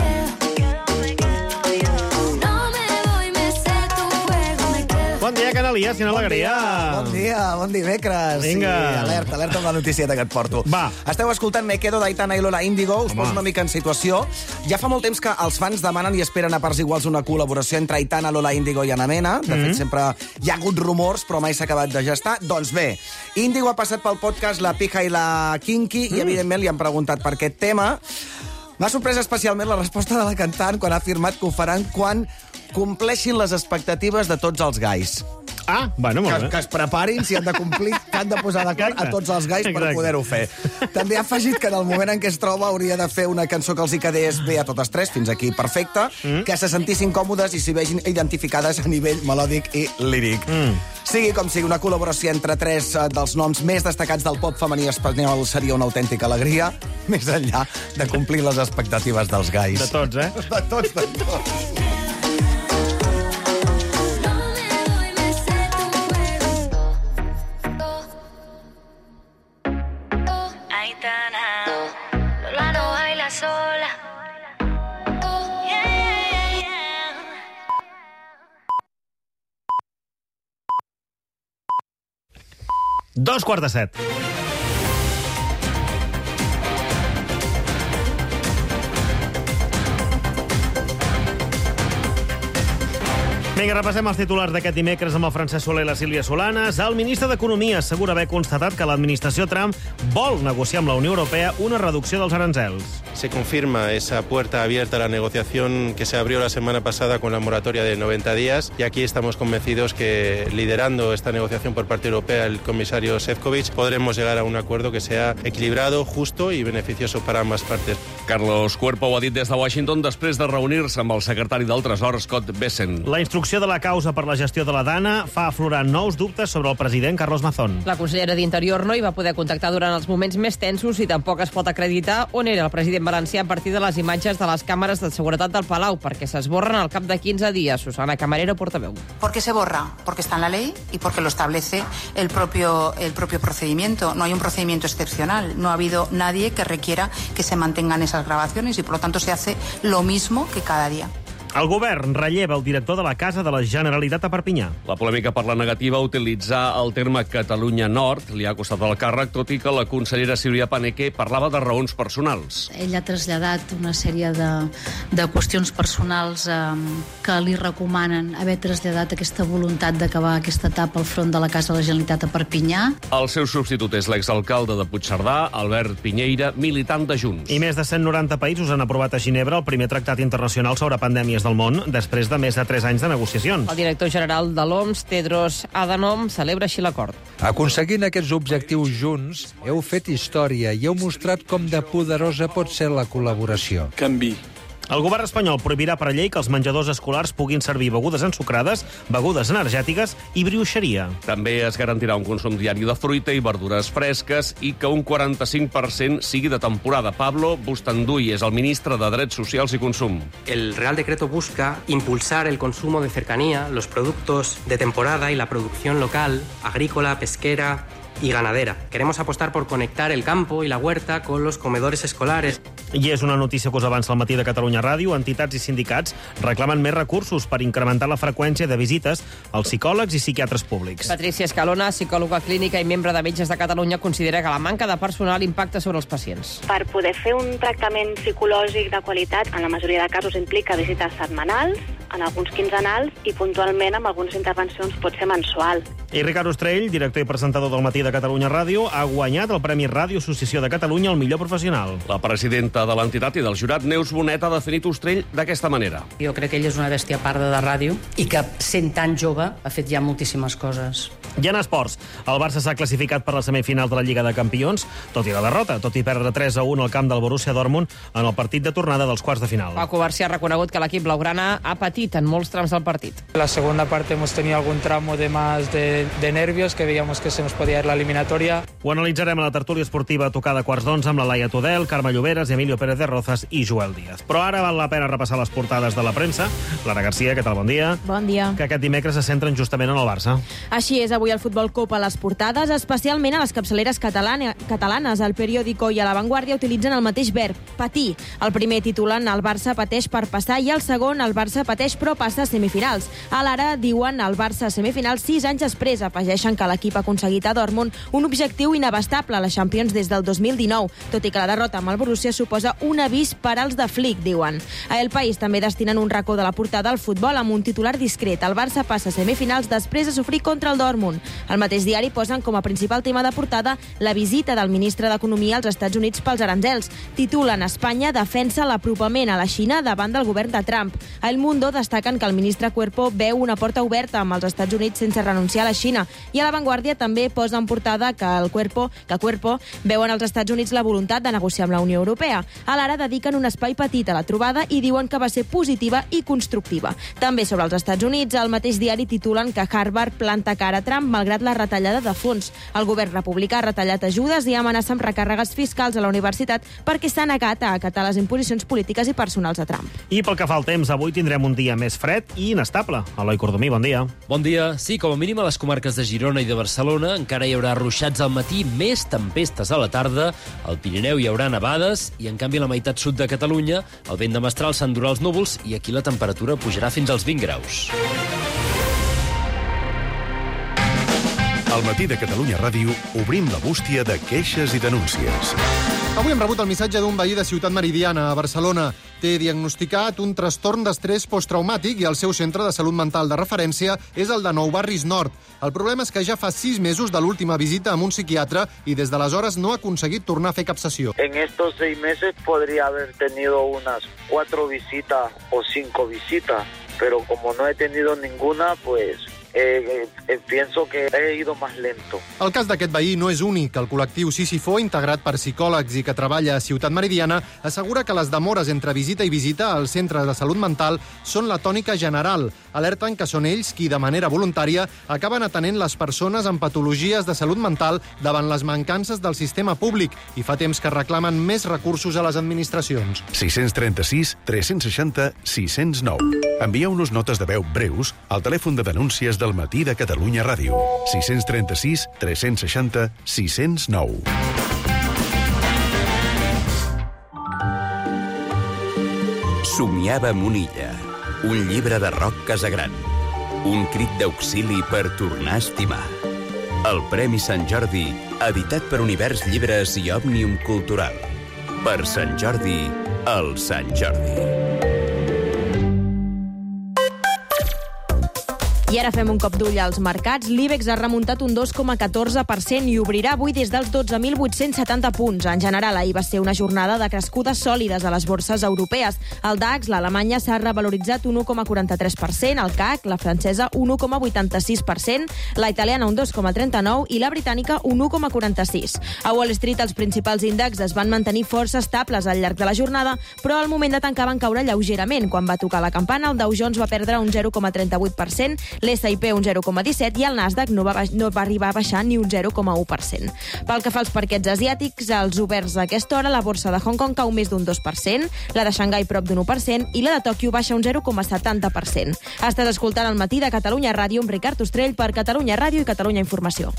Bon dia, Canal Elias, quina alegria. Bon dia, bon dimecres. Vinga. Sí, alerta, alerta amb la noticieta que et porto. Va. Esteu escoltant Me Quedo d'Aitana i Lola Índigo. Us Home. poso una mica en situació. Ja fa molt temps que els fans demanen i esperen a parts iguals una col·laboració entre Aitana, Lola Índigo i Ana Mena. De Mhm. fet, sempre hi ha hagut rumors, però mai s'ha acabat de gestar. Doncs bé, Índigo ha passat pel podcast La Pija i la Kinky i, evidentment, li han preguntat per aquest tema. M'ha sorprès especialment la resposta de la cantant quan ha afirmat que ho faran quan compleixin les expectatives de tots els gais. Ah, bueno, molt que, bé. que es preparin si han de complir, que han de posar d'acord a tots els gais per Exacte. poder-ho fer. També ha afegit que en el moment en què es troba hauria de fer una cançó que els hi quedés bé a totes tres, fins aquí perfecte, mm. que se sentissin còmodes i s'hi vegin identificades a nivell melòdic i líric. Mm. Sigui com sigui, una col·laboració entre tres eh, dels noms més destacats del pop femení espanyol seria una autèntica alegria, més enllà de complir les expectatives dels gais. De tots, eh? De tots, de tots. Aitana, Lola no baila sola. Yeah, yeah, yeah. Dos quarts de set. Vinga, repassem els titulars d'aquest dimecres amb el Francesc Soler i la Sílvia Solanes. El ministre d'Economia assegura haver constatat que l'administració Trump vol negociar amb la Unió Europea una reducció dels aranzels. Se confirma esa puerta abierta a la negociación que se abrió la semana pasada con la moratoria de noventa días y aquí estamos convencidos que liderando esta negociación por parte europea el comisario Šefčovič podremos llegar a un acuerdo que sea equilibrado, justo y beneficioso para ambas partes. Carlos Cuerpo ho ha dit des de Washington després de reunir-se amb el secretari del Tresor, Scott Bessent. La instrucció de la causa per la gestió de la Dana fa aflorar nous dubtes sobre el president Carlos Mazón. La consellera d'Interior no hi va poder contactar durant els moments més tensos i tampoc es pot acreditar on era el president valencià a partir de les imatges de les càmeres de seguretat del Palau, perquè s'esborren al cap de quinze dies. Susana Camarero, portaveu. ¿Por qué se borra? Porque está en la ley y porque lo establece el propio, el propio procedimiento. No hay un procedimiento excepcional. No ha habido nadie que requiera que se mantengan esas grabaciones y, por lo tanto, se hace lo mismo que cada día. El govern relleva el director de la Casa de la Generalitat a Perpinyà. La polèmica per la negativa a utilitzar el terme Catalunya Nord li ha costat el càrrec, tot i que la consellera Sílvia Paneque parlava de raons personals. Ell ha traslladat una sèrie de, de qüestions personals eh, que li recomanen haver traslladat aquesta voluntat d'acabar aquesta etapa al front de la Casa de la Generalitat a Perpinyà. El seu substitut és l'exalcalde de Puigcerdà, Albert Pinyeira, militant de Junts. I més de cent noranta països han aprovat a Ginebra el primer tractat internacional sobre pandèmies del món després de més de tres anys de negociacions. El director general de l'O M S, Tedros Adhanom, celebra així l'acord. Aconseguint aquests objectius junts, heu fet història i heu mostrat com de poderosa pot ser la col·laboració. Canvi. El govern espanyol prohibirà per llei que els menjadors escolars puguin servir begudes ensucrades, begudes energètiques i brioixeria. També es garantirà un consum diari de fruita i verdures fresques i que un quaranta-cinc per cent sigui de temporada. Pablo Bustanduy és el ministre de Drets Socials i Consum. El Real Decreto busca impulsar el consumo de cercanía, los productos de temporada y la producción local, agrícola, pesquera y ganadera. Queremos apostar por conectar el campo y la huerta con los comedores escolares. I és una notícia que us avança al matí de Catalunya Ràdio. Entitats i sindicats reclamen més recursos per incrementar la freqüència de visites als psicòlegs i psiquiatres públics. Patricia Escalona, psicòloga clínica i membre de Metges de Catalunya, considera que la manca de personal impacta sobre els pacients. Per poder fer un tractament psicològic de qualitat, en la majoria de casos implica visites setmanals, en alguns quinzenals i puntualment amb algunes intervencions pot ser mensual. I Ricard Ostrell, director i presentador del Matí de Catalunya Ràdio, ha guanyat el Premi Ràdio Associació de Catalunya al millor professional. La presidenta de l'entitat i del jurat, Neus Bonet, ha definit Ostrell d'aquesta manera. Jo crec que ell és una bèstia parda de ràdio i que, sent tan jove, ha fet ja moltíssimes coses. I en esports, el Barça s'ha classificat per la semifinal de la Lliga de Campions, tot i la derrota, tot i perdre tres a un al camp del Borussia Dortmund en el partit de tornada dels quarts de final. Paco García ha reconegut que l'equip blaugrana ha patit en molts trams del partit. La segunda parte hemos tenido algún tramo de más de, de nervios, que veíamos que se nos podía ir la eliminatoria. Ho analitzarem a la tertúlia esportiva tocada a quarts d'onze amb la Laia Tudel, Carme Lloberes, Emilio Pérez de Rozas i Joel Díaz. Però ara val la pena repassar les portades de la premsa. Clara Garcia, què tal? Bon dia. Bon dia. Que aquest dimecres se centren justament en el Barça. Així és, avui avui el Futbol Copa a les portades, especialment a les capçaleres catalana, catalanes. El Periódico i a La Vanguardia utilitzen el mateix verb, patir. El primer titulen el Barça pateix per passar i el segon el Barça pateix però passa a semifinals. A l'Ara diuen el Barça a semifinals sis anys després. Afegeixen que l'equip ha aconseguit a Dortmund un objectiu inabastable a la Champions des del dos mil dinou, tot i que la derrota amb el Borussia suposa un avís per als de Flick, diuen. A El País també destinen un racó de la portada al futbol amb un titular discret. El Barça passa a semifinals després de sofrir contra el Dortmund. Al mateix diari posen com a principal tema de portada la visita del ministre d'Economia als Estats Units pels aranzels. Titulen Espanya defensa l'apropament a la Xina davant del govern de Trump. A El Mundo destaquen que el ministre Cuerpo veu una porta oberta amb els Estats Units sense renunciar a la Xina. I a La Vanguardia també posa en portada que el Cuerpo, que Cuerpo veuen als Estats Units la voluntat de negociar amb la Unió Europea. A l'Ara dediquen un espai petit a la trobada i diuen que va ser positiva i constructiva. També sobre els Estats Units, al mateix diari titulen que Harvard planta cara a Trump malgrat la retallada de fons. El govern republicà ha retallat ajudes i amenaça amb recàrregues fiscals a la universitat perquè s'ha negat a acatar les imposicions polítiques i personals de Trump. I pel que fa al temps, avui tindrem un dia més fred i inestable. Eloi Cordomí, bon dia. Bon dia. Sí, com a mínim a les comarques de Girona i de Barcelona encara hi haurà ruixats al matí, més tempestes a la tarda. Al Pirineu hi haurà nevades i, en canvi, a la meitat sud de Catalunya el vent de mestral s'endurà els núvols i aquí la temperatura pujarà fins als vint graus. Al matí de Catalunya Ràdio obrim la bústia de queixes i denúncies. Avui hem rebut el missatge d'un veí de Ciutat Meridiana, a Barcelona. Té diagnosticat un trastorn d'estrès posttraumàtic i el seu centre de salut mental de referència és el de Nou Barris Nord. El problema és que ja fa sis mesos de l'última visita amb un psiquiatre i des d'aleshores no ha aconseguit tornar a fer cap sessió. En estos seis meses podría haber tenido unas cuatro visitas o cinco visitas, pero como no he tenido ninguna, pues... Eh, eh, pienso que he ido más lento. El cas d'aquest veí no és únic. El col·lectiu Sísifo, integrat per psicòlegs i que treballa a Ciutat Meridiana, assegura que les demores entre visita i visita al centre de salut mental són la tònica general. Alerten que són ells qui, de manera voluntària, acaben atenent les persones amb patologies de salut mental davant les mancances del sistema públic i fa temps que reclamen més recursos a les administracions. sis trenta-sis tres cents seixanta sis cents nou. Envieu-nos notes de veu breus al telèfon de denúncies del matí de Catalunya Ràdio. sis trenta-sis tres cents seixanta sis cents nou. Somiava amb una illa, un llibre de Roc Casagran, un crit d'auxili per tornar a estimar. El Premi Sant Jordi, editat per Univers Llibres i Òmnium Cultural. Per Sant Jordi, el Sant Jordi. I ara fem un cop d'ull als mercats. L'IBEX ha remuntat un dos coma catorze per cent i obrirà avui des dels dotze mil vuit-cents setanta punts. En general, ahir va ser una jornada de crescudes sòlides a les borses europees. El DAX, l'Alemanya, s'ha revaloritzat un u coma quaranta-tres per cent, el C A C, la francesa, un u coma vuitanta-sis per cent, la italiana, un dos coma trenta-nou i la britànica, un u coma quaranta-sis. A Wall Street, els principals índexs es van mantenir força estables al llarg de la jornada, però al moment de tancar van caure lleugerament. Quan va tocar la campana, el Dow Jones va perdre un zero coma trenta-vuit per cent, l'S i P un zero coma disset i el Nasdaq no va, no va arribar a baixar ni un zero coma u per cent. Pel que fa als parquets asiàtics, els oberts a aquesta hora, la borsa de Hong Kong cau més d'un dos per cent, la de Xangai prop d'un u per cent i la de Tòquio baixa un zero coma setanta per cent. Estàs escoltant el matí de Catalunya Ràdio amb Ricard Ostrell per Catalunya Ràdio i Catalunya Informació.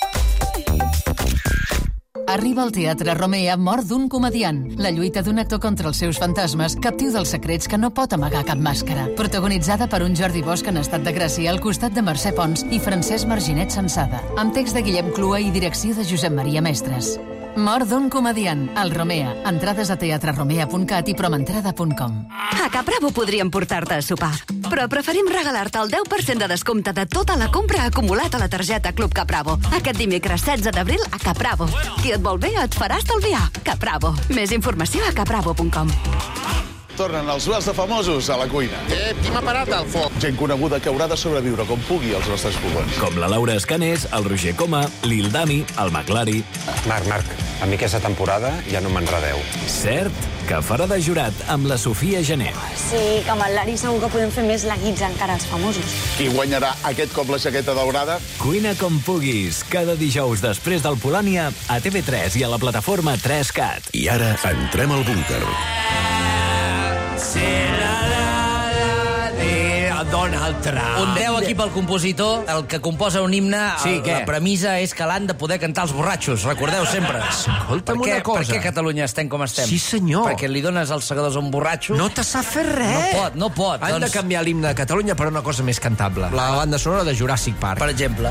Arriba al Teatre Romea Mort d'un comediant. La lluita d'un actor contra els seus fantasmes, captiu dels secrets que no pot amagar cap màscara. Protagonitzada per un Jordi Bosch en estat de gràcia al costat de Mercè Pons i Francesc Marginet Sansada. Amb text de Guillem Clua i direcció de Josep Maria Mestres. Mort d'un comediant, al Romea. Entrades a teatreromea punt cat i promentrada punt com. A Capravo podríem portar-te a sopar, però preferim regalar-te el deu per cent de descompte de tota la compra acumulat a la targeta Club Capravo. Aquest dimecres setze d'abril a Capravo. Qui et vol bé et farà estalviar. Capravo. Més informació a capravo punt com. Tornen els duels de famosos a la cuina. Eh, qui m'ha parat al foc? Gent coneguda que haurà de sobreviure com pugui als nostres fogons. Com la Laura Escanés, el Roger Coma, l'Ildami, el Maclari... Marc, Marc, a mi aquesta temporada ja no m'enredeu. Cert que farà de jurat amb la Sofia Gené. Sí, que amb el Lari segur que podem fer més laguits encara els famosos. Qui guanyarà aquest cop la jaqueta daurada? Cuina com puguis, cada dijous després del Polònia a T V tres i a la plataforma tres cat. I ara entrem al búnquer. Donald Trump. Un deu aquí pel compositor, el que composa un himne, Sí, el, què? la premissa és que l'han de poder cantar els borratxos, recordeu sempre. Escolta'm per què, una cosa. Per què a Catalunya estem com estem? Sí, senyor. Perquè li dones els segadors a un borratxo... No te sap fer res. No pot, no pot. Han doncs... de canviar l'himne de Catalunya per una cosa més cantable. La banda sonora de Jurassic Park. Per exemple.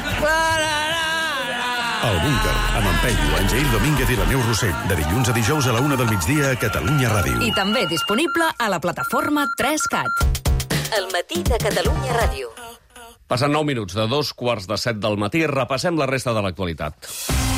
El Búnquer, amb en Peyu, en Jair Domínguez i la Neus Rossell, de dilluns a dijous a la una del migdia a Catalunya Ràdio. I també disponible a la plataforma tres cat. El matí de Catalunya Ràdio. Passen nou minuts de dos quarts de set del matí. Repassem la resta de l'actualitat.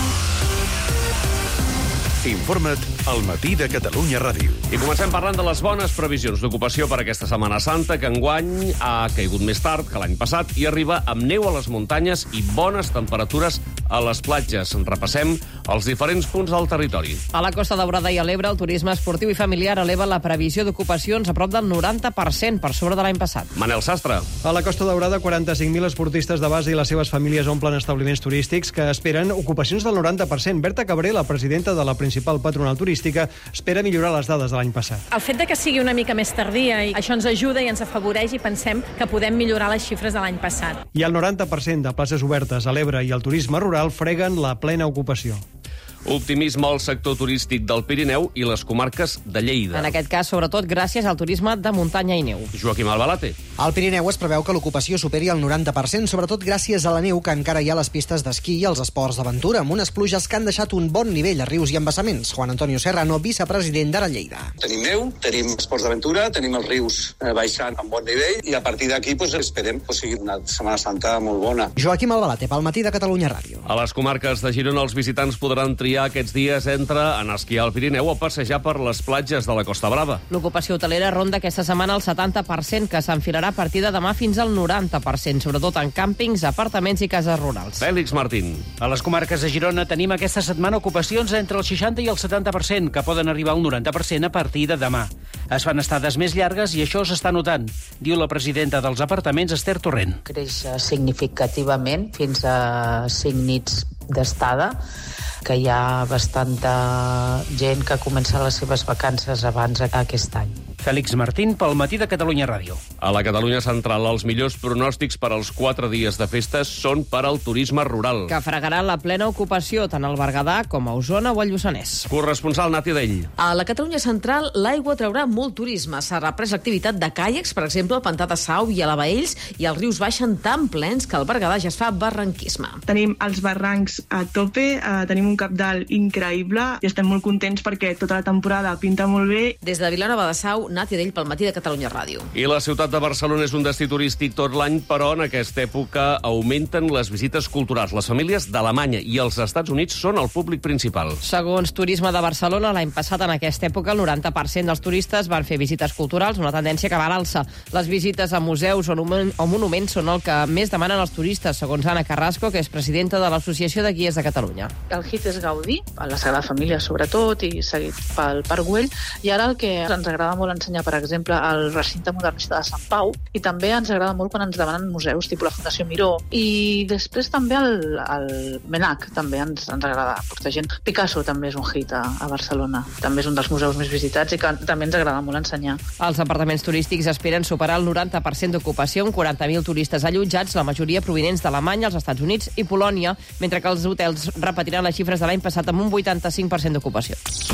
Informa't al matí de Catalunya Ràdio. I comencem parlant de les bones previsions d'ocupació per aquesta Setmana Santa, que enguany ha caigut més tard que l'any passat i arriba amb neu a les muntanyes i bones temperatures a les platges. Repassem els diferents punts del territori. A la Costa Daurada i a l'Ebre, el turisme esportiu i familiar eleva la previsió d'ocupacions a prop del noranta per cent per sobre de l'any passat. Manel Sastre. A la Costa Daurada, quaranta-cinc mil esportistes de base i les seves famílies omplen establiments turístics que esperen ocupacions del noranta per cent. Berta Cabré, la presidenta de la principal patronal turística, espera millorar les dades de l'any passat. El fet de que sigui una mica més tardia, i això ens ajuda i ens afavoreix i pensem que podem millorar les xifres de l'any passat. I el noranta per cent de places obertes a l'Ebre i el turisme rural freguen la plena ocupació. Optimisme al sector turístic del Pirineu i les comarques de Lleida. En aquest cas, sobretot, gràcies al turisme de muntanya i neu. Joaquim Albalate. Al Pirineu es preveu que l'ocupació superi el noranta per cent, sobretot gràcies a la neu que encara hi ha a les pistes d'esquí i als esports d'aventura, amb unes pluges que han deixat un bon nivell a rius i embassaments. Juan Antonio Serrano, vicepresident d'Ara Lleida. Tenim neu, tenim esports d'aventura, tenim els rius baixant amb bon nivell i a partir d'aquí pues, esperem que sigui una Setmana Santa molt bona. Joaquim Albalate, pel matí de Catalunya Ràdio. A les comarques de Girona, els visitants podran triar aquests dies entre anar a esquiar al Pirineu o passejar per les platges de la Costa Brava. L'ocupació hotelera ronda aquesta setmana el setanta per cent, que s'enfilarà a partir de demà fins al noranta per cent, sobretot en càmpings, apartaments i cases rurals. Fèlix Martín. A les comarques de Girona tenim aquesta setmana ocupacions entre el seixanta i el setanta per cent, que poden arribar al noranta per cent a partir de demà. Es fan estades més llargues i això s'està notant, diu la presidenta dels apartaments, Esther Torrent. Creix significativament fins a cinc nits d'estada, que hi ha bastanta gent que comença les seves vacances abans aquest any. Fèlix Martín, pel matí de Catalunya Ràdio. A la Catalunya Central, els millors pronòstics per als quatre dies de festes són per al turisme rural. Que fregarà la plena ocupació tant al Berguedà com a Osona o al Lluçanès. Corresponsal Nati Dell. A la Catalunya Central, l'aigua traurà molt turisme. S'ha reprès l'activitat de caiacs, per exemple, al Pantà de Sau i a la Baells, i els rius baixen tan plens que al Berguedà ja es fa barranquisme. Tenim els barrancs a tope, eh, tenim un cabdal increïble i estem molt contents perquè tota la temporada pinta molt bé. Des de Vilanova de Sau, Nati Dell pel matí de Catalunya Ràdio. I la ciutat de Barcelona és un destí turístic tot l'any, però en aquesta època augmenten les visites culturals. Les famílies d'Alemanya i els Estats Units són el públic principal. Segons Turisme de Barcelona, l'any passat en aquesta època el noranta per cent dels turistes van fer visites culturals, una tendència que va a l'alça. Les visites a museus o monuments són el que més demanen els turistes, segons Anna Carrasco, que és presidenta de l'Associació de Guies de Catalunya. El hit és Gaudí, a la Sagrada Família sobretot, i seguit pel Parc Güell, i ara el que ens agrada molt ensenyar, per exemple, el recinte modernista de Sant Pau, i també ens agrada molt quan ens demanen museus, tipus la Fundació Miró, i després també el, el Menac, també ens, ens agrada portar gent. Picasso també és un hit a, a Barcelona, també és un dels museus més visitats i que també ens agrada molt ensenyar. Els apartaments turístics esperen superar el noranta per cent d'ocupació, amb quaranta mil turistes allotjats, la majoria provinents d'Alemanya, els Estats Units i Polònia, mentre que els hotels repetiran les xifres de l'any passat amb un vuitanta-cinc per cent d'ocupació.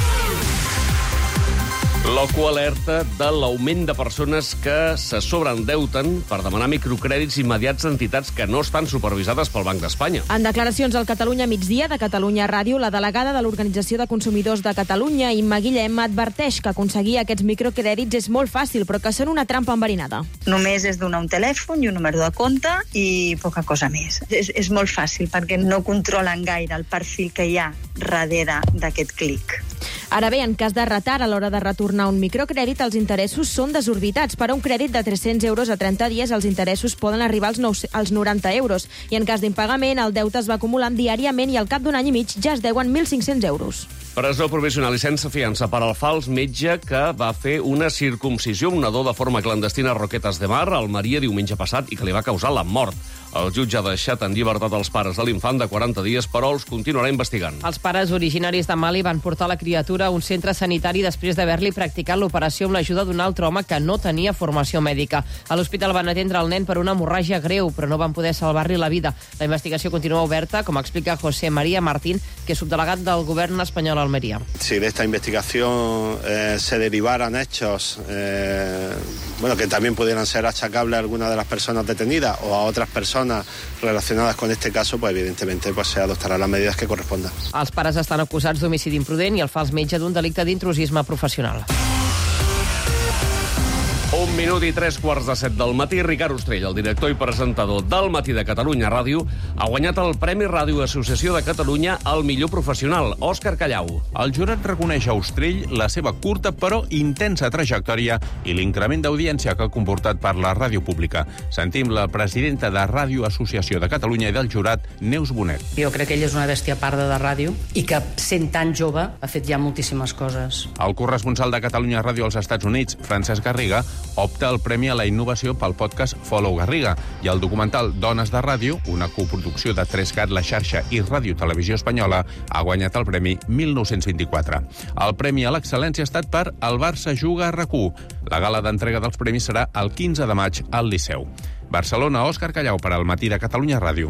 L'OCU alerta de l'augment de persones que se sobreendeuten per demanar microcrèdits immediats d'entitats que no estan supervisades pel Banc d'Espanya. En declaracions al Catalunya Migdia de Catalunya Ràdio, la delegada de l'Organització de Consumidors de Catalunya, Imma Guillem, adverteix que aconseguir aquests microcrèdits és molt fàcil, però que són una trampa enverinada. Només és donar un telèfon i un número de compte i poca cosa més. És, és molt fàcil perquè no controlen gaire el perfil que hi ha darrere d'aquest clic. Ara bé, en cas de retard a l'hora de retornar un microcrèdit, els interessos són desorbitats. Per a un crèdit de tres-cents euros a trenta dies, els interessos poden arribar als, nou, als noranta euros. I en cas d'impagament, el deute es va acumulant diàriament i al cap d'un any i mig ja es deuen mil cinc-cents euros. Presó provisional i sense fiança per al fals metge que va fer una circumcisió a un nadó de forma clandestina a Roquetes de Mar, a Almeria, diumenge passat, i que li va causar la mort. El jutge ha deixat en llibertat els pares de l'infant de quaranta dies, però els continuarà investigant. Els pares originaris de Mali van portar la criatura a un centre sanitari després d'haver-li practicat l'operació amb l'ajuda d'un altre home que no tenia formació mèdica. A l'hospital van atendre el nen per una hemorràgia greu, però no van poder salvar-li la vida. La investigació continua oberta, com explica José María Martín, que és subdelegat del govern espanyol a Almería. Si de esta investigación eh, se derivaran hechos eh, bueno, que también pudieran ser achacables a alguna de las personas detenidas o a otras personas relacionadas con este caso, pues evidentemente pues, se adoptarán las medidas que correspondan. Els pares estan acusats d'homicidi imprudent i el fals metge d'un delicte d'intrusisme professional. Un minut i tres quarts de set del matí, Ricard Ostrell, el director i presentador del Matí de Catalunya Ràdio, ha guanyat el Premi Ràdio Associació de Catalunya al millor professional, Òscar Callau. El jurat reconeix a Ostrell la seva curta però intensa trajectòria i l'increment d'audiència que ha comportat per la ràdio pública. Sentim la presidenta de Ràdio Associació de Catalunya i del jurat, Neus Bonet. Jo crec que ell és una bèstia parda de ràdio i que, sent tan jove, ha fet ja moltíssimes coses. El corresponsal de Catalunya Ràdio als Estats Units, Francesc Garriga, opta el Premi a la Innovació pel podcast Follow Garriga i el documental Dones de Ràdio, una coproducció de tres-cat, La Xarxa i Ràdio Televisió Espanyola, ha guanyat el Premi mil nou-cents vint-i-quatre. El Premi a l'Excel·lència ha estat per El Barça juga a RAC u. La gala d'entrega dels premis serà el quinze de maig al Liceu. Barcelona, Òscar Callau per al Matí de Catalunya Ràdio.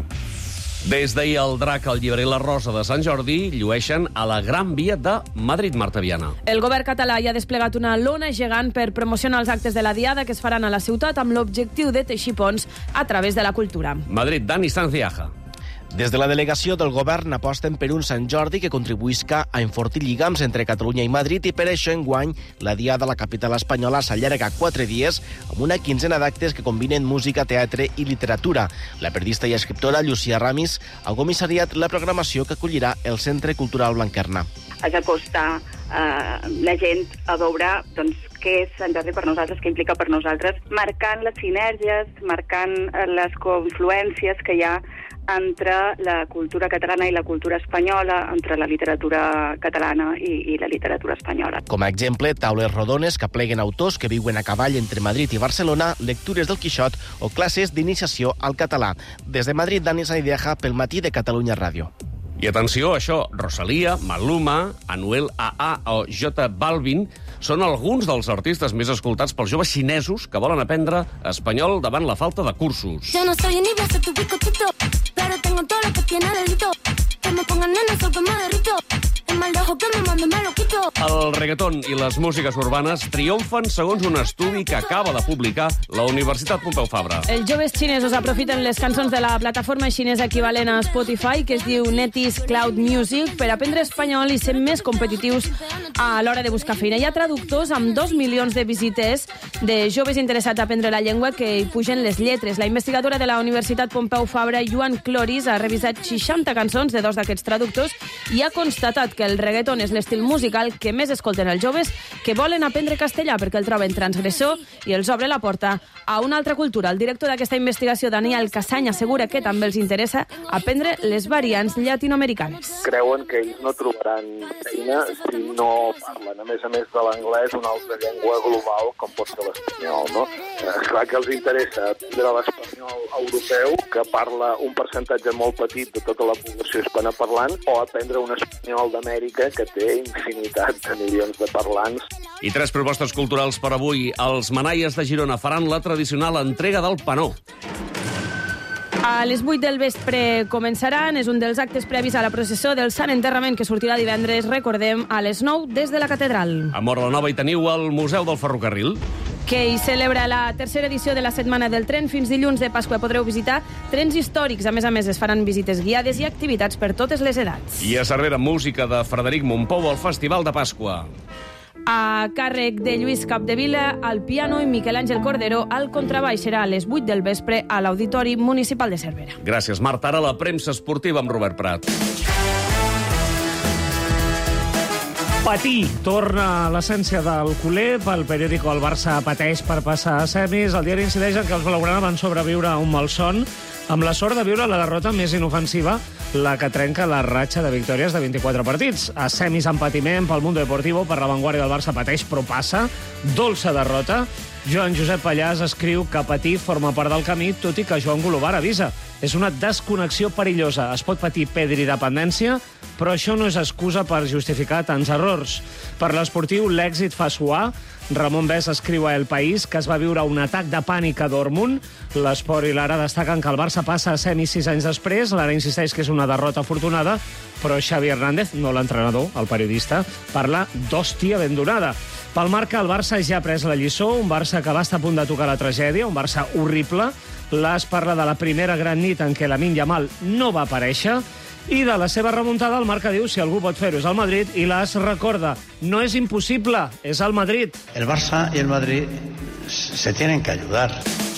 Des d'ahir el Drac, el Llibre i la Rosa de Sant Jordi llueixen a la Gran Via de Madrid, Marta Viana. El govern català ja ha desplegat una lona gegant per promocionar els actes de la Diada que es faran a la ciutat amb l'objectiu de teixir ponts a través de la cultura. Madrid, Dani Sanciaja. Des de la delegació del govern aposten per un Sant Jordi que contribuïsca a enfortir lligams entre Catalunya i Madrid i per això enguany la Diada a la capital espanyola s'allarga quatre dies amb una quinzena d'actes que combinen música, teatre i literatura. La periodista i escriptora Llucia Ramis ha comissariat la programació que acollirà el Centre Cultural Blanquerna. Has d'acostar eh, la gent a veure doncs, què és Sant Jordi per nosaltres, què implica per nosaltres, marcant les sinergies, marcant les confluències que hi ha entre la cultura catalana i la cultura espanyola, entre la literatura catalana i, i la literatura espanyola. Com a exemple, taules rodones que pleguen autors que viuen a cavall entre Madrid i Barcelona, lectures del Quixot o classes d'iniciació al català. Des de Madrid, Dani Saidieja, pel Matí de Catalunya Ràdio. I atenció, això, Rosalía, Maluma, Anuel A A o J Balvin són alguns dels artistes més escoltats pels joves xinesos que volen aprendre espanyol davant la falta de cursos. Yo no soy ni voy a ser tu picotito, pero tengo todo lo que tiene delito. Que me pongan nenas o que me derrito. El mal de ojo que me mando me lo quito. El reggaeton i les músiques urbanes triomfen segons un estudi que acaba de publicar la Universitat Pompeu Fabra. Els joves xinesos aprofiten les cançons de la plataforma xinesa equivalent a Spotify, que es diu NetEase Cloud Music, per aprendre espanyol i ser més competitius a l'hora de buscar feina. Hi ha traductors amb dos milions de visites de joves interessats a aprendre la llengua que hi pugen les lletres. La investigadora de la Universitat Pompeu Fabra, Joan Cloris, ha revisat seixanta cançons de dos d'aquests traductors i ha constatat que el reggaeton és l'estil musical que més escolten els joves que volen aprendre castellà perquè el troben transgressor i els obre la porta a una altra cultura. El director d'aquesta investigació, Daniel Casany, assegura que també els interessa aprendre les variants llatinoamericanes. Creuen que ells no trobaran feina si no parlen, a més a més de l'anglès, una altra llengua global com pot ser l'espanyol, no? És clar que els interessa aprendre l'espanyol europeu, que parla un percentatge molt petit de tota la població hispanoparlant, o aprendre un espanyol d'Amèrica que té infinitat de milions de parlants. I tres propostes culturals per avui. Els Manaies de Girona faran la tradicional entrega del panó. A les vuit del vespre començaran, és un dels actes previs a la processó del Sant Enterrament que sortirà divendres, recordem, a les nou des de la catedral. A Móra la Nova hi teniu el Museu del Ferrocarril, que hi celebra la tercera edició de la Setmana del Tren. Fins dilluns de Pasqua podreu visitar trens històrics. A més a més, es faran visites guiades i activitats per totes les edats. I a Cervera, música de Frederic Mompou al Festival de Pasqua. A càrrec de Lluís Capdevila al piano i Miquel Àngel Cordero al contrabaix. Serà a les vuit del vespre a l'Auditori Municipal de Cervera. Gràcies, Marta. Ara la premsa esportiva amb Robert Prat. Patir torna a l'essència del culer. Pel periòdico El Barça pateix per passar a semis. El diari incideix en que els blaugrana van sobreviure a un malson amb la sort de viure la derrota més inofensiva, la que trenca la ratxa de victòries de vint-i-quatre partits. A semis en patiment pel Mundo Deportivo, per La Vanguardia del Barça pateix però passa. Dolça derrota. Joan Josep Pallàs escriu que patir forma part del camí, tot i que Joan Golobar avisa. És una desconnexió perillosa. Es pot patir pedridependència, però això no és excusa per justificar tants errors. Per l'esportiu, l'èxit fa suar. Ramon Bès escriu a El País que es va viure un atac de pànic a Dortmund. L'Esport i l'Ara destaquen que el Barça passa a semis sis anys després. L'Ara insisteix que és una derrota afortunada, però Xavi Hernández, no l'entrenador, el periodista, parla d'hòstia ben donada. Pel Marca, el Barça ja ha pres la lliçó, un Barça que va estar a punt de tocar la tragèdia, un Barça horrible. L'As parla de la primera gran nit en què Lamine Yamal no va aparèixer, i de la seva remuntada, el Marca diu si algú pot fer-ho és el Madrid, i l'As recorda, no és impossible, és el Madrid. El Barça y el Madrid se tienen que ayudar.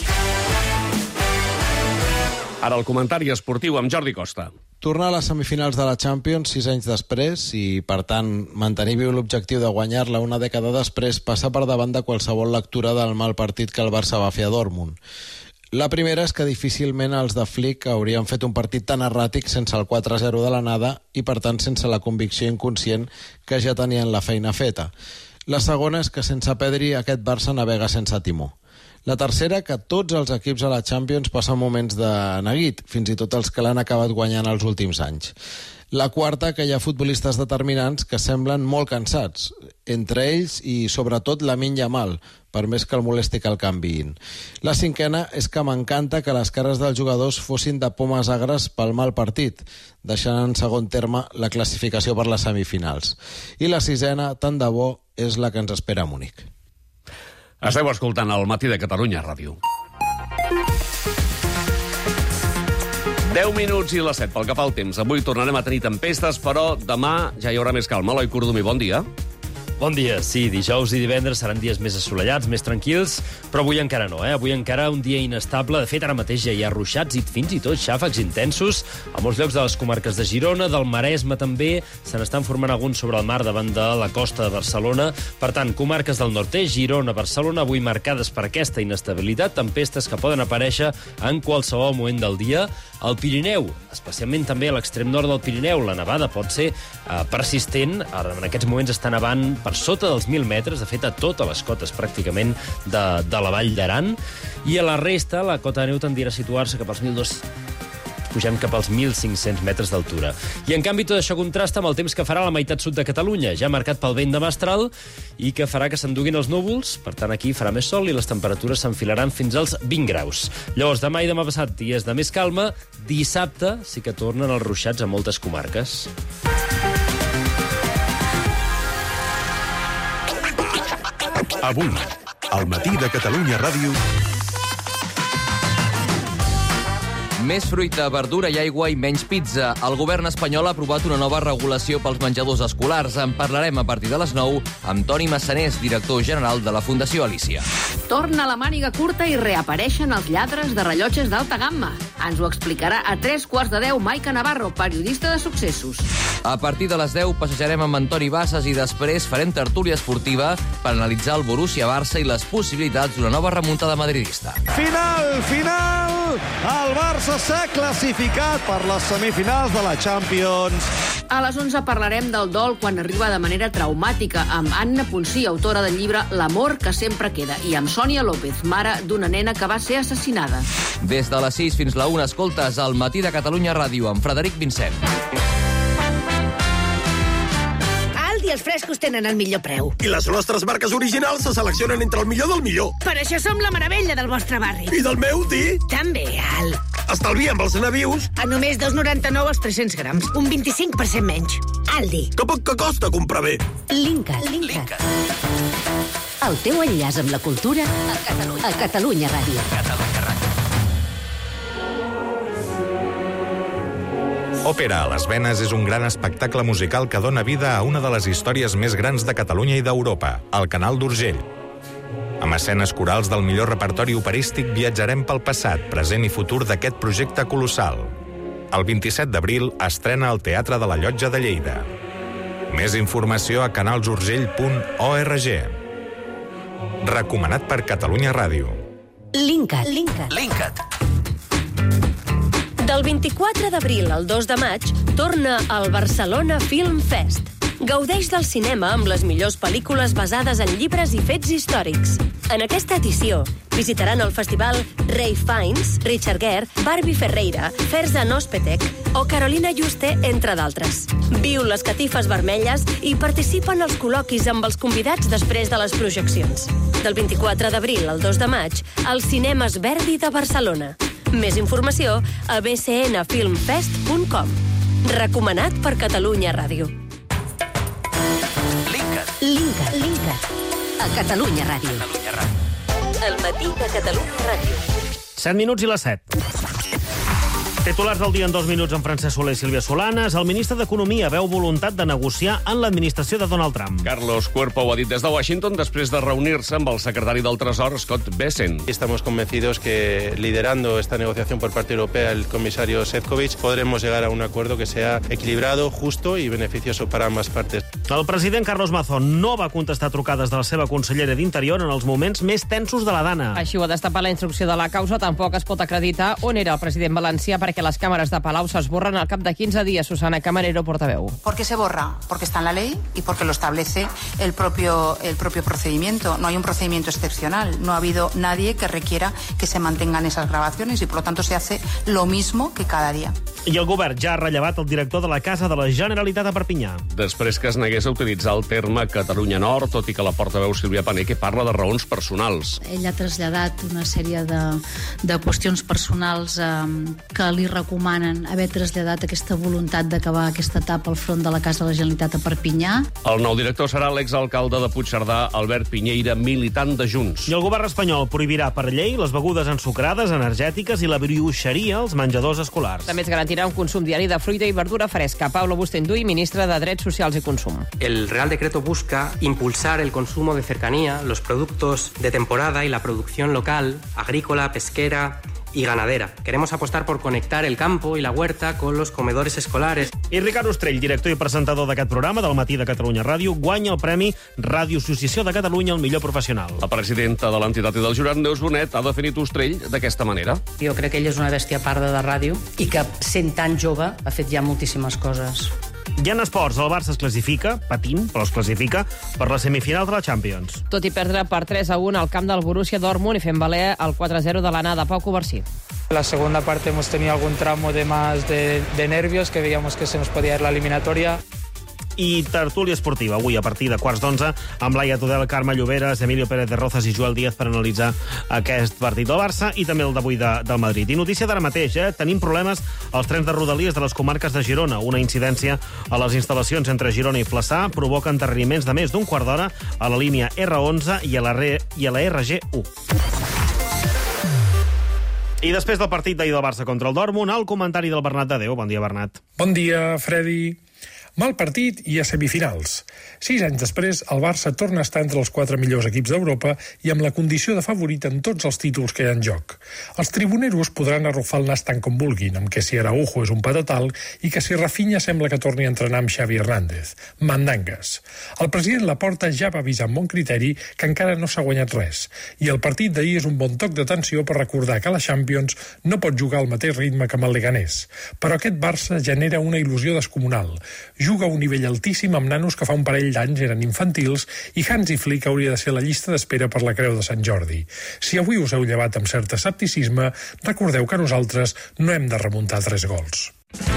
Ara el comentari esportiu amb Jordi Costa. Tornar a les semifinals de la Champions sis anys després i, per tant, mantenir viu l'objectiu de guanyar-la una dècada després passa per davant de qualsevol lectura del mal partit que el Barça va fer a Dortmund. La primera és que difícilment els de Flick haurien fet un partit tan erràtic sense el quatre a zero de l'anada i, per tant, sense la convicció inconscient que ja tenien la feina feta. La segona és que sense Pedri aquest Barça navega sense timó. La tercera, que tots els equips a la Champions passen moments de neguit, fins i tot els que l'han acabat guanyant els últims anys. La quarta, que hi ha futbolistes determinants que semblen molt cansats, entre ells i sobretot Lamine Yamal, per més que el molesti que el canviïn. La cinquena és que m'encanta que les cares dels jugadors fossin de pomes agres pel mal partit, deixant en segon terme la classificació per les semifinals. I la sisena, tant de bo, és la que ens espera a Múnich. Esteu escoltant el Matí de Catalunya Ràdio. deu minuts i les set pel que fa al temps. Avui tornarem a tenir tempestes, però demà ja hi haurà més calma. Eloi Cordumí, bon dia. Bon dia. Sí, dijous i divendres seran dies més assolellats, més tranquils, però avui encara no, eh? Avui encara un dia inestable. De fet, ara mateix ja hi ha ruixats i fins i tot xàfecs intensos a molts llocs de les comarques de Girona, del Maresme també. Se n'estan formant alguns sobre el mar davant de la costa de Barcelona. Per tant, comarques del nord-est, Girona, Barcelona, avui marcades per aquesta inestabilitat, tempestes que poden aparèixer en qualsevol moment del dia. Al Pirineu, especialment també a l'extrem nord del Pirineu, la nevada pot ser eh, persistent. Ara, en aquests moments està nevant per sota dels mil metres, de fet, a totes les cotes pràcticament de, de la Vall d'Aran. I a la resta, la cota de neu tendirà a situar-se cap als mil dos-cents... pugem cap als mil cinc-cents metres d'altura. I, en canvi, tot això contrasta amb el temps que farà a la meitat sud de Catalunya, ja marcat pel vent de mestral, i que farà que s'enduguin els núvols. Per tant, aquí farà més sol i les temperatures s'enfilaran fins als vint graus. Llavors, demà i demà passat, dies de més calma. Dissabte sí que tornen els ruixats a moltes comarques. Avui, al Matí de Catalunya Ràdio... Més fruita, verdura i aigua i menys pizza. El govern espanyol ha aprovat una nova regulació pels menjadors escolars. En parlarem a partir de les nou amb Toni Massanés, director general de la Fundació Alícia. Torna la màniga curta i reapareixen els lladres de rellotges d'alta gamma. Ens ho explicarà a tres quarts de deu Maica Navarro, periodista de successos. A partir de les deu passejarem amb Antoni Bassas i després farem tertúlia esportiva per analitzar el Borussia Barça i les possibilitats d'una nova remuntada madridista. Final, final! El Barça s'ha classificat per les semifinals de la Champions. A les onze parlarem del dol quan arriba de manera traumàtica amb Anna Ponsí, autora del llibre L'amor que sempre queda, i amb Sònia López, mare d'una nena que va ser assassinada. Des de les sis fins la una escoltes el Matí de Catalunya Ràdio amb Frederic Vincent. I els frescos tenen el millor preu. I les nostres marques originals se seleccionen entre el millor del millor. Per això som la meravella del vostre barri. I del meu, di? També, Al. Estalvia amb els navius. A només dos coma noranta-nou els tres-cents grams. Un vint-i-cinc per cent menys. Aldi. Que poc que costa comprar bé. Linkat. Linkat. El teu enllaç amb la cultura a Catalunya, a Catalunya Ràdio. Catalunya Ràdio. Òpera a les venes és un gran espectacle musical que dona vida a una de les històries més grans de Catalunya i d'Europa, el Canal d'Urgell. Amb escenes corals del millor repertori operístic viatjarem pel passat, present i futur d'aquest projecte colossal. El vint-i-set d'abril estrena al Teatre de la Llotja de Lleida. Més informació a canals urgell punt org. Recomanat per Catalunya Ràdio. Linkat. Linkat. Linkat. Del vint-i-quatre d'abril al dos de maig torna el Barcelona Film Fest. Gaudeix del cinema amb les millors pel·lícules basades en llibres i fets històrics. En aquesta edició visitaran el festival Ray Fiennes, Richard Gere, Barbie Ferreira, Ferza Nospetek o Carolina Juste, entre d'altres. Viu les catifes vermelles i participa en els col·loquis amb els convidats després de les projeccions. Del vint-i-quatre d'abril al dos de maig, als Cinemes Verdi de Barcelona. Més informació a b c n film fest punt com. Recomanat per Catalunya Ràdio. Linkat. Linkat. Linkat. A Catalunya Ràdio. Catalunya Ràdio. El matí de Catalunya Ràdio. set minuts i les set. Titulars del dia en dos minuts amb Francesc Soler i Sílvia Solanes. El ministre d'Economia veu voluntat de negociar en l'administració de Donald Trump. Carlos Cuerpo ho ha dit des de Washington després de reunir-se amb el secretari del Tresor, Scott Bessent. Estamos convencidos que liderando esta negociación por parte europea el comisario Šefčovič podremos llegar a un acuerdo que sea equilibrado, justo y beneficioso para ambas partes. El president Carlos Mazón no va contestar trucades de la seva consellera d'Interior en els moments més tensos de la Dana. Així ho ha destapat la instrucció de la causa. Tampoc es pot acreditar on era el president valencià perquè les càmeres de Palau s'esborren al cap de quinze dies. Susana Camarero, portaveu. ¿Por qué se borra? Porque está en la ley y porque lo establece el propio, el propio procedimiento. No hay un procedimiento excepcional. No ha habido nadie que requiera que se mantengan esas grabaciones y, por lo tanto, se hace lo mismo que cada día. I el govern ja ha rellevat el director de la Casa de la Generalitat a Perpinyà. Després que es negués a utilitzar el terme Catalunya Nord, tot i que la portaveu Sílvia Pané que parla de raons personals. Ell ha traslladat una sèrie de, de qüestions personals eh, que li recomanen haver traslladat aquesta voluntat d'acabar aquesta etapa al front de la Casa de la Generalitat a Perpinyà. El nou director serà l'exalcalde de Puigcerdà, Albert Piñeira, militant de Junts. I el govern espanyol prohibirà per llei les begudes ensucrades, energètiques i la brioixeria als menjadors escolars. També es garantirà un consum diari de fruita i verdura fresca. Pablo Bustendui, ministre de Drets Socials i Consum. El Real Decreto busca impulsar el consumo de cercanía, los productos de temporada y la producción local, agrícola, pesquera y ganadera. Queremos apostar por conectar el campo y la huerta con los comedores escolares. I Ricard Ostrell, director i presentador d'aquest programa del Matí de Catalunya Ràdio, guanya el Premi Ràdio Associació de Catalunya al millor professional. La presidenta de l'entitat i del jurat, Neus Bonet, ha definit Ostrell d'aquesta manera. Jo crec que ell és una bèstia parda de ràdio i que, sent tan jove, ha fet ja moltíssimes coses. I en esports, el Barça es classifica, patint, però es classifica, per la semifinal de la Champions. Tot i perdre per tres a un al camp del Borussia Dortmund i fent valer el quatre a zero de l'anada. Pau Covarsí. La segunda parte hemos tenido algún tramo de más de, de nervios, que veíamos que se nos podía ir la eliminatoria. I tertúlia esportiva, avui a partir de quarts d'onze, amb Laia Tudel, Carme Lloberes, Emilio Pérez de Rozas i Joel Díaz per analitzar aquest partit del Barça i també el d'avui de, del Madrid. I notícia d'ara mateix, eh? Tenim problemes als trens de Rodalies de les comarques de Girona. Una incidència a les instal·lacions entre Girona i Flaçà provoca enterriments de més d'un quart d'hora a la línia erre onze i a la, R, i a la erre ge u. I després del partit d'ahir del Barça contra el Dortmund, el comentari del Bernat de Déu. Bon dia, Bernat. Bon dia, Freddy. Mal partit i a semifinals. Sis anys després, el Barça torna a estar entre els quatre millors equips d'Europa i amb la condició de favorit en tots els títols que hi ha en joc. Els tribuneros podran arrufar el nas tant com vulguin, amb que si Araujo és un patatal i que si Rafinha sembla que torni a entrenar amb Xavi Hernández. Mandangues. El president Laporta ja va avisar amb bon criteri que encara no s'ha guanyat res. I el partit d'ahir és un bon toc d'atenció per recordar que la Champions no pot jugar al mateix ritme que amb el Leganés. Però aquest Barça genera una il·lusió descomunal. Juga a un nivell altíssim amb nanos que fa un parell d'anys eren infantils i Hansi Flick hauria de ser la llista d'espera per la Creu de Sant Jordi. Si avui us heu llevat amb cert escepticisme, recordeu que nosaltres no hem de remuntar tres gols.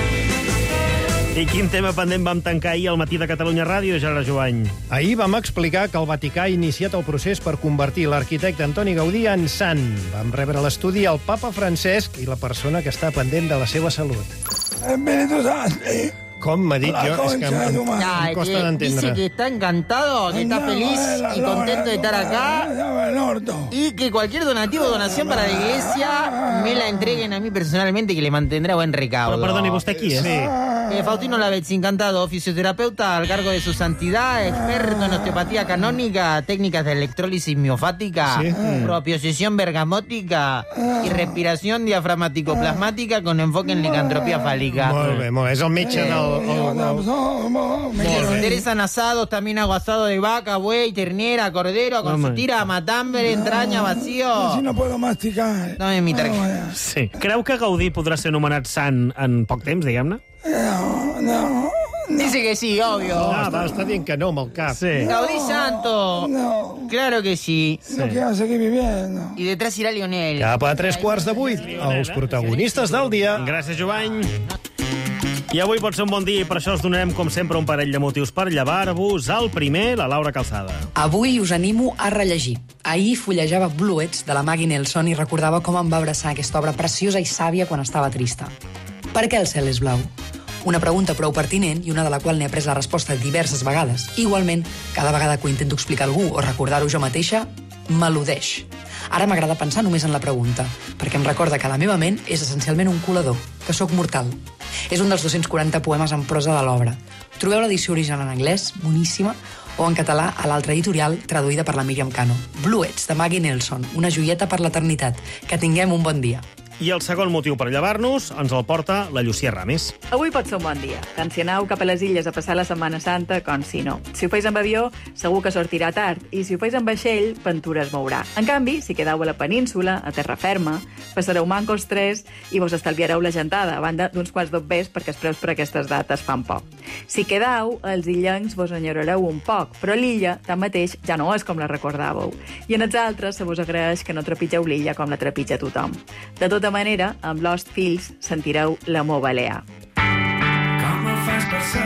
I quin tema pendent vam tancar ahir al Matí de Catalunya Ràdio, Gerard Jovany? Ahir vam explicar que el Vaticà ha iniciat el procés per convertir l'arquitecte Antoni Gaudí en sant. Vam rebre a l'estudi el papa Francesc i la persona que està pendent de la seva salut. Benedetto Santi. Com m'ha dit jo? És que em, em, em costa d'entendre. Dice que está encantado, que está feliz y contento de estar acá y que cualquier donativo o donación para la iglesia me la entreguen a mí personalmente, que le mantendrá buen recaudo. Però perdoni, vostè qui és? Sí. Eh, Faustino Lavezzi, encantado, fisioterapeuta al cargo de su santidad, experto en osteopatía canónica, técnicas de electrólisis miofática, sí. propiocepción bergamótica y respiración diafragmático-plasmática con enfoque en licantropía fálica. Molt bé, molt bé. És el metge del... Me interesan asados, también hago asado de vaca, buey, ternera, cordero, con su tira, matambre, entraña, vacío. Si no puedo masticar. Dame mi tarjeta. Sí. Creu que Gaudí podrà ser anomenat sant en poc temps, diguem-ne? No, no, Dice que sí, obvio. No, està, està dient que no amb el cap. Sí. Gaudí Santo. No. Claro que sí. No quiero seguir viviendo. Y detrás irá Lionel. Cap a tres quarts de vuit, els protagonistes del dia. Gràcies, Jovany. I avui pot ser un bon dia i per això us donarem, com sempre, un parell de motius per llevar-vos. El primer, la Laura Calzada. Avui us animo a rellegir. Ahir fullejava Bluets, de la Maggie Nelson, i recordava com em va abraçar aquesta obra preciosa i sàvia quan estava trista. Per què el cel és blau? Una pregunta prou pertinent i una de la qual n'he après la resposta diverses vegades. Igualment, cada vegada que ho intento explicar a algú o recordar-ho jo mateixa, m'al·ludeix. Ara m'agrada pensar només en la pregunta, perquè em recorda que la meva ment és essencialment un colador, que sóc mortal. És un dels dos-cents quaranta poemes en prosa de l'obra. Trobeu l'edició original en anglès, boníssima, o en català a l'altra editorial, traduïda per la Míriam Cano. Bluets, de Maggie Nelson, una joieta per l'eternitat. Que tinguem un bon dia. I el segon motiu per llevar-nos ens el porta la Llucia Ramis. Avui pot ser un bon dia, tant si aneu cap a les illes a passar la Setmana Santa com si no. Si ho feis amb avió, segur que sortirà tard, i si ho feis amb vaixell, ventura es mourà. En canvi, si quedeu a la península, a terra ferma, passareu mancos tres i vos estalviareu la gentada, a banda d'uns quants dobbers perquè els preus per aquestes dates fan poc. Si quedau, els illencs vos enyorareu un poc, però l'illa, tanmateix, ja no és com la recordàveu. I en els altres se vos agraeix que no trepitgeu l'illa com la trepitja tothom. De tota manera, amb Lost Fields sentireu l'amor balear. Com ho fas per ser